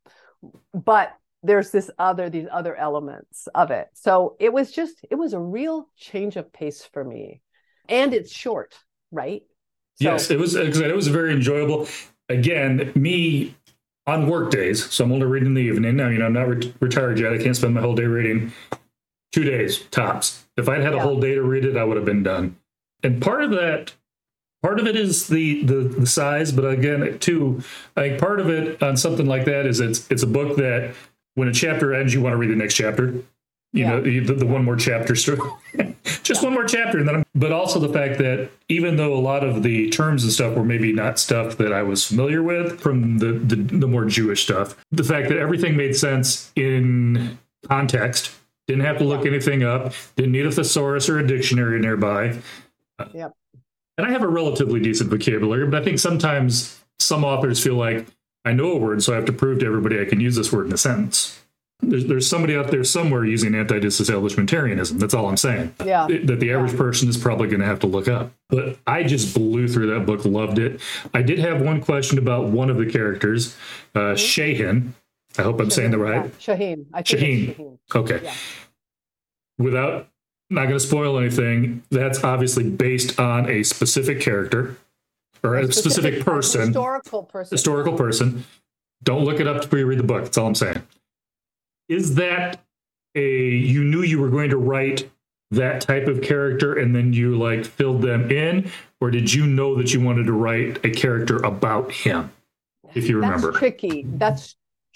but there's this other, these other elements of it. So it was just, it was a real change of pace for me. And it's short, right? So, yes, it was, it was very enjoyable. Again, me, on work days, so I'm only reading in the evening. Now, you know, I'm not re- retired yet. I can't spend my whole day reading. Two days, tops. If I'd had yeah. a whole day to read it, I would have been done. And part of that, part of it is the the, the size, but again, too, like part of it on something like that is it's it's a book that when a chapter ends, you want to read the next chapter. You yeah. know, the, the one more chapter story. Just Yeah. one more chapter, and then I'm, but also the fact that even though a lot of the terms and stuff were maybe not stuff that I was familiar with from the, the, the more Jewish stuff, the fact that everything made sense in context, didn't have to look Yeah. anything up, didn't need a thesaurus or a dictionary nearby. Yep. And I have a relatively decent vocabulary, but I think sometimes some authors feel like I know a word, so I have to prove to everybody I can use this word in a sentence. There's, there's somebody out there somewhere using anti-disestablishmentarianism. That's all I'm saying. Yeah. That the average Yeah. person is probably going to have to look up. But I just blew through that book, loved it. I did have one question about one of the characters, uh, Shahin. I hope I'm saying the right. Yeah. Shaheen. I think Shaheen. it's Shaheen. Okay. Yeah. Without, not going to spoil anything, that's obviously based on a specific character or a specific, person, Historical person. historical person. Don't look it up before you read the book. That's all I'm saying. Is that a, you knew you were going to write that type of character and then you like filled them in, or did you know that you wanted to write a character about him? If you remember. That's tricky. That's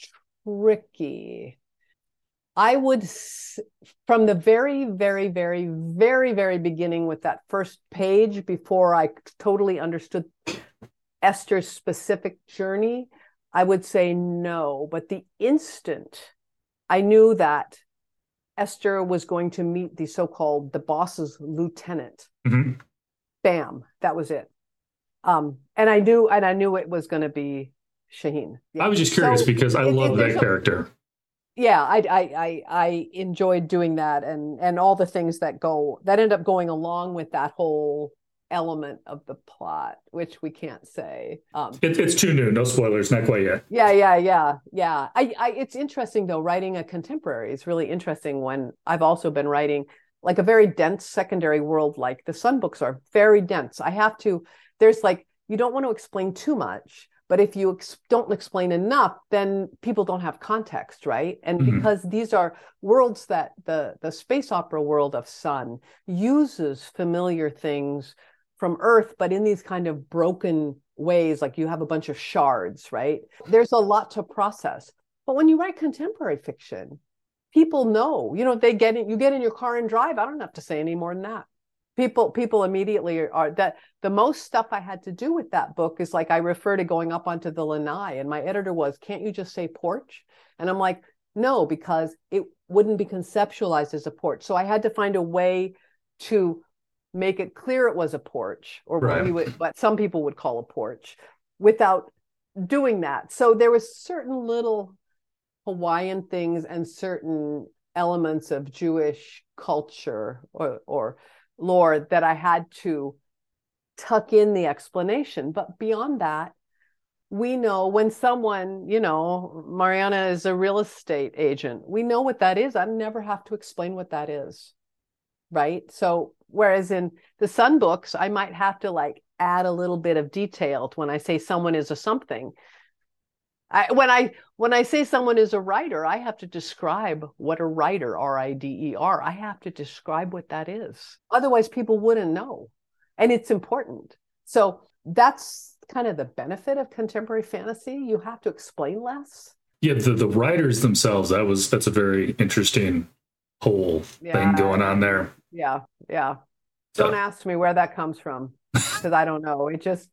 tricky. I would, from the very, very, very, very, very beginning with that first page, before I totally understood Esther's specific journey, I would say no. But the instant I knew that Esther was going to meet the so-called the boss's lieutenant, mm-hmm. bam, that was it. Um, and I knew, and I knew it was going to be Shaheen. Yeah. I was just curious so because I it, love it, that character. Yeah, I, I I I enjoyed doing that, and and all the things that go that end up going along with that whole element of the plot, which we can't say. Um, it, it's too new, no spoilers, not quite yet. Yeah, yeah, yeah, yeah. I, I it's interesting though. Writing a contemporary is really interesting when I've also been writing like a very dense secondary world. Like the Sun books are very dense. I have to. There's like you don't want to explain too much. But if you ex- don't explain enough, then people don't have context, right? And mm-hmm. because these are worlds that the, the space opera world of Sun uses familiar things from Earth, but in these kind of broken ways, like you have a bunch of shards, right? There's a lot to process. But when you write contemporary fiction, people know, you know, they get in, you get in your car and drive. I don't have to say any more than that. People, people immediately are, are that the most stuff I had to do with that book is like I refer to going up onto the lanai, and my editor was, "Can't you just say porch?" And I'm like, "No, because it wouldn't be conceptualized as a porch." So I had to find a way to make it clear it was a porch, or right. what we would, what some people would call a porch, without doing that. So there was certain little Hawaiian things and certain elements of Jewish culture or or lore that I had to tuck in the explanation. But beyond that, we know when someone, you know, Mariana is a real estate agent, we know what that is. I never have to explain what that is, right? So whereas in the Sun books, I might have to like add a little bit of detail when I say someone is a something. I, when I when I say someone is a writer, I have to describe what a writer, R I D E R, I have to describe what that is. Otherwise, people wouldn't know. And it's important. So that's kind of the benefit of contemporary fantasy. You have to explain less. Yeah, the, the writers themselves, that was that's a very interesting whole yeah. thing going on there. Yeah, yeah. So, don't ask me where that comes from, because I don't know. It just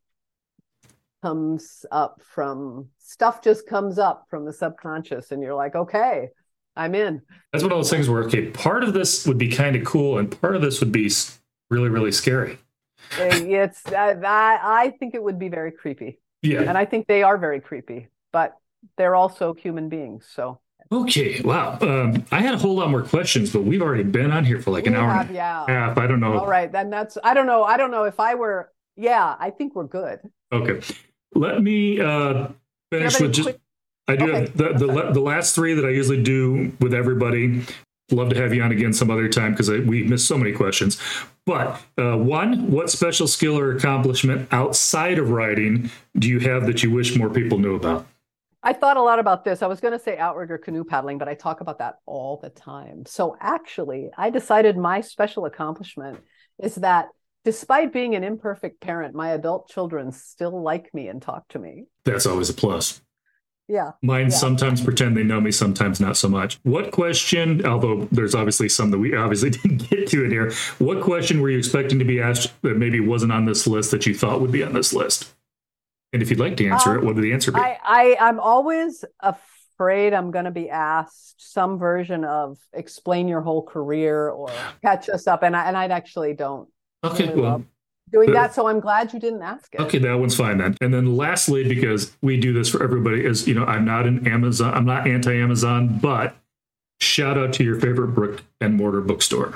comes up from stuff just comes up from the subconscious, and you're like, okay, I'm in. That's one of those things where, okay, part of this would be kind of cool and part of this would be really, really scary. It's uh, I, I think it would be very creepy. Yeah. And I think they are very creepy, but they're also human beings. So okay, wow. Um, I had a whole lot more questions, but we've already been on here for like an we hour have, and a yeah. half. I don't know. All right, then that's I don't know. I don't know if I were yeah, I think we're good. Okay. Let me uh, finish with just, quick... I do okay. have the, the, the last three that I usually do with everybody. Love to have you on again some other time because we missed so many questions. But uh, one, what special skill or accomplishment outside of writing do you have that you wish more people knew about? I thought a lot about this. I was going to say outrigger canoe paddling, but I talk about that all the time. So actually, I decided my special accomplishment is that despite being an imperfect parent, my adult children still like me and talk to me. That's always a plus. Yeah. Mine Yeah. sometimes pretend they know me, sometimes not so much. What question, although there's obviously some that we obviously didn't get to in here, what question were you expecting to be asked that maybe wasn't on this list that you thought would be on this list? And if you'd like to answer Um, it, what would the answer be? I, I I'm always afraid I'm going to be asked some version of explain your whole career or catch us up, and I and I actually don't Okay, really well, love doing uh, that. So I'm glad you didn't ask it. okay, that one's fine then. And then lastly, because we do this for everybody, is, you know, I'm not an Amazon, I'm not anti-Amazon, but shout out to your favorite brick and mortar bookstore.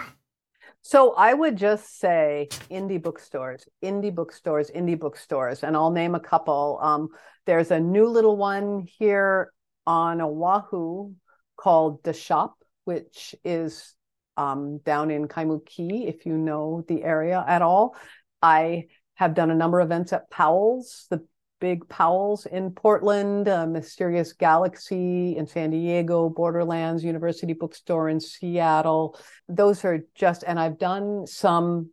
So I would just say indie bookstores, indie bookstores, indie bookstores, and I'll name a couple. Um, there's a new little one here on Oahu called The Shop, which is um, down in Kaimuki, if you know the area at all. I have done a number of events at Powell's, the big Powell's in Portland, uh, Mysterious Galaxy in San Diego, Borderlands, University Bookstore in Seattle. Those are just, and I've done some,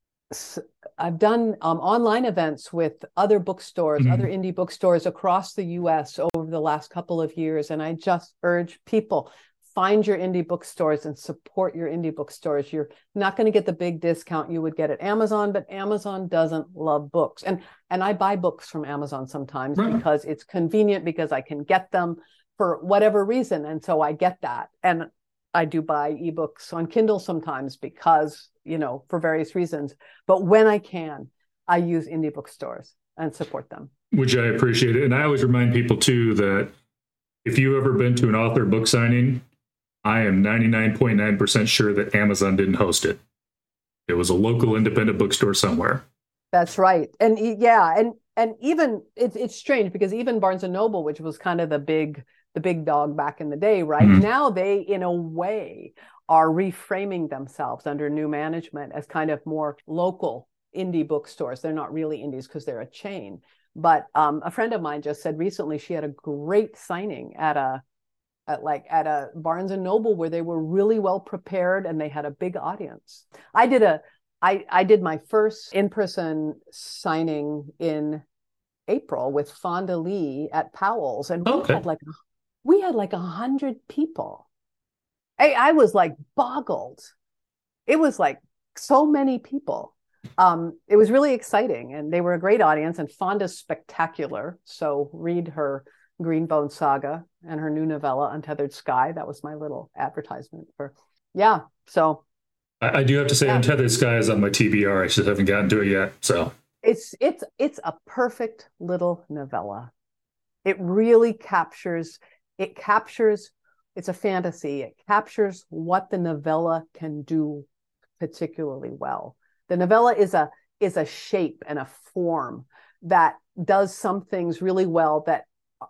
I've done um, online events with other bookstores, mm-hmm. other indie bookstores across the U S over the last couple of years. And I just urge people, find your indie bookstores and support your indie bookstores. You're not going to get the big discount you would get at Amazon, but Amazon doesn't love books. And and I buy books from Amazon sometimes right. because it's convenient, because I can get them for whatever reason. And so I get that. And I do buy ebooks on Kindle sometimes because, you know, for various reasons. But when I can, I use indie bookstores and support them. Which I appreciate it. And I always remind people too that if you've ever been to an author book signing, I am ninety-nine point nine percent sure that Amazon didn't host it. It was a local independent bookstore somewhere. That's right. And yeah, and and even it's it's strange because even Barnes and Noble, which was kind of the big the big dog back in the day, right? Mm-hmm. Now they, in a way, are reframing themselves under new management as kind of more local indie bookstores. They're not really indies because they're a chain. But um, a friend of mine just said recently she had a great signing at a At like at a Barnes and Noble where they were really well prepared and they had a big audience. I did a, I, I did my first in-person signing in April with Fonda Lee at Powell's, and we okay. had like we had like a hundred people. I, I was like boggled. It was like so many people. Um, it was really exciting, and they were a great audience. And Fonda's spectacular. So read her Greenbone Saga and her new novella Untethered Sky. That was my little advertisement for, yeah. So I, I do have to say, yeah. Untethered Sky is on my T B R. I just haven't gotten to it yet. So it's it's it's a perfect little novella. It really captures. It captures. It's a fantasy. It captures what the novella can do particularly well. The novella is a is a shape and a form that does some things really well. That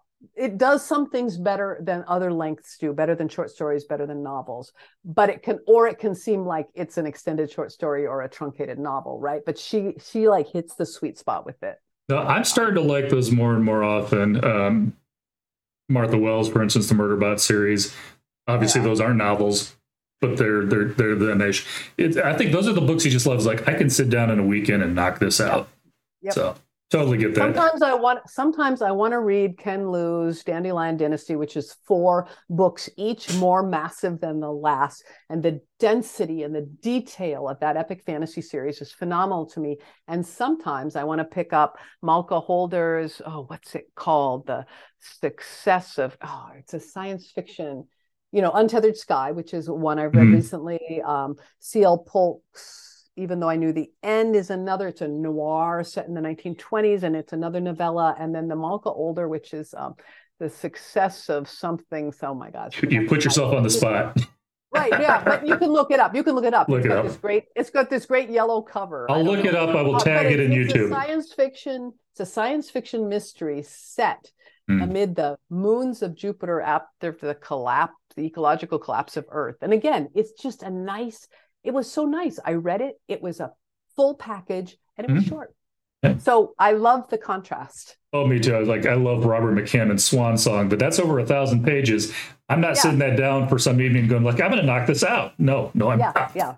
it does some things better than other lengths do, better than short stories, better than novels. But it can, or it can seem like it's an extended short story or a truncated novel, right? But she she like hits the sweet spot with it. No, I'm starting to like those more and more often. Um, Martha Wells, for instance, the Murderbot series. Obviously, yeah. those aren't novels, but they're they're they're the niche. It, I think those are the books you just love. It's like I can sit down in a weekend and knock this out. Yep. So. Totally get that. Sometimes I want. Sometimes I want to read Ken Liu's Dandelion Dynasty, which is four books, each more massive than the last, and the density and the detail of that epic fantasy series is phenomenal to me. And sometimes I want to pick up Malka Holder's. Oh, what's it called? The Success of. Oh, it's a science fiction. You know, Untethered Sky, which is one I read mm-hmm. recently. Um, C L Polk's. Even though I knew the end, is another. It's a noir set in the nineteen twenties, and it's another novella. And then the Malka Older, which is um, the success of something. So, oh my God! You put yourself on the spot. Right? Yeah, but you can look it up. You can look it up. Look it's it got up. This great. It's got this great yellow cover. I'll look know. it up. I will tag uh, it in it's YouTube. A science fiction. It's a science fiction mystery set mm. amid the moons of Jupiter after the collapse, the ecological collapse of Earth. And again, it's just a nice. It was so nice. I read it. It was a full package, and it was mm-hmm. short. So I love the contrast. Oh, me too. I was like, I love Robert McCammon's Swan Song, but that's over a thousand pages. I'm not yeah. sitting that down for some evening going like, I'm going to knock this out. No, no, I'm yeah, not. Yeah.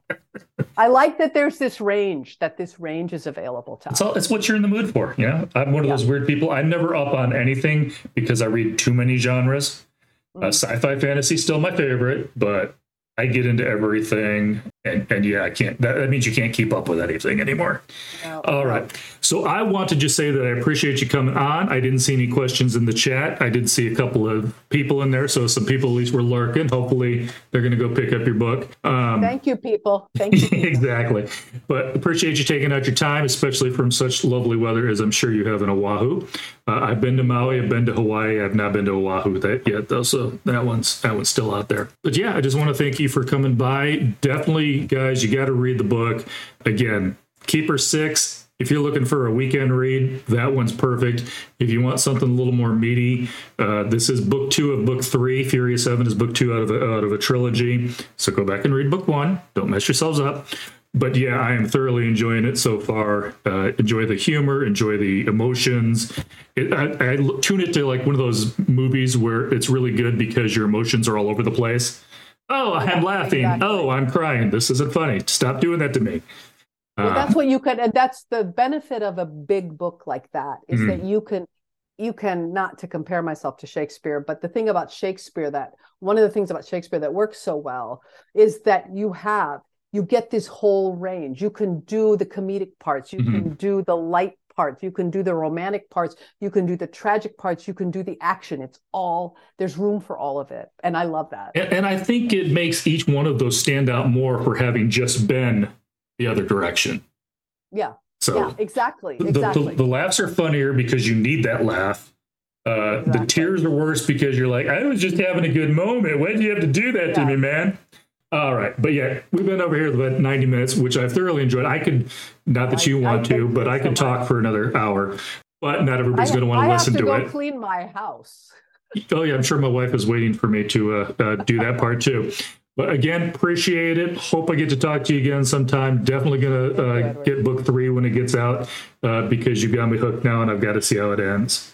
I like that there's this range, that this range is available to us. It's, all, it's what you're in the mood for. You know, I'm one of yeah. those weird people. I'm never up on anything because I read too many genres. Mm. Uh, sci-fi fantasy still my favorite, but I get into everything, and, and yeah, I can't. That, that means you can't keep up with anything anymore. No, All no. right. So I want to just say that I appreciate you coming on. I didn't see any questions in the chat. I did see a couple of people in there, so some people at least were lurking. Hopefully, they're going to go pick up your book. Um, Thank you, people. Thank you. People. Exactly. But appreciate you taking out your time, especially from such lovely weather as I'm sure you have in Oahu. Uh, I've been to Maui. I've been to Hawaii. I've not been to Oahu that yet, though. So that one's that one's still out there. But yeah, I just want to thank you for coming by. Definitely, guys, you got to read the book. Again, Keeper Six. If you're looking for a weekend read, that one's perfect. If you want something a little more meaty, uh, this is book two of book three. Furious Seven is book two out of a, out of a trilogy. So go back and read book one. Don't mess yourselves up. But yeah, I am thoroughly enjoying it so far. Uh, enjoy the humor, enjoy the emotions. It, I, I tune it to like one of those movies where it's really good because your emotions are all over the place. Oh, I'm yeah, laughing. Exactly. Oh, I'm crying. This isn't funny. Stop doing that to me. Well, uh, that's what you could, and that's the benefit of a big book like that, is mm-hmm. that you can, you can, not to compare myself to Shakespeare, but the thing about Shakespeare, that one of the things about Shakespeare that works so well is that you have, you get this whole range. You can do the comedic parts, you mm-hmm. can do the light parts, you can do the romantic parts, you can do the tragic parts, you can do the action. It's all, there's room for all of it. And I love that. And, and I think it makes each one of those stand out more for having just been the other direction. Yeah. So yeah, exactly. The, exactly. The, the laughs are funnier because you need that laugh. Uh, exactly. The tears are worse because you're like, I was just having a good moment. Why do you have to do that yeah. to me, man? All right. But yeah, we've been over here about ninety minutes, which I've thoroughly enjoyed. I could, not that I, you want I to, but I could so talk much. for another hour. But not everybody's going to want to listen to, to it. I have to to go clean my house. Oh, yeah. I'm sure my wife is waiting for me to uh, uh, do that part too. But again, appreciate it. Hope I get to talk to you again sometime. Definitely going to uh, get book three when it gets out uh, because you've got me hooked now and I've got to see how it ends.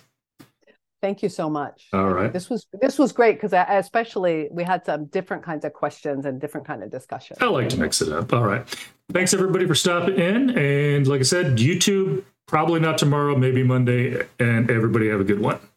Thank you so much. All right. This was this was great because especially we had some different kinds of questions and different kind of discussion. I like to mix it up. All right. Thanks, everybody, for stopping in. And like I said, YouTube, probably not tomorrow, maybe Monday. And everybody have a good one.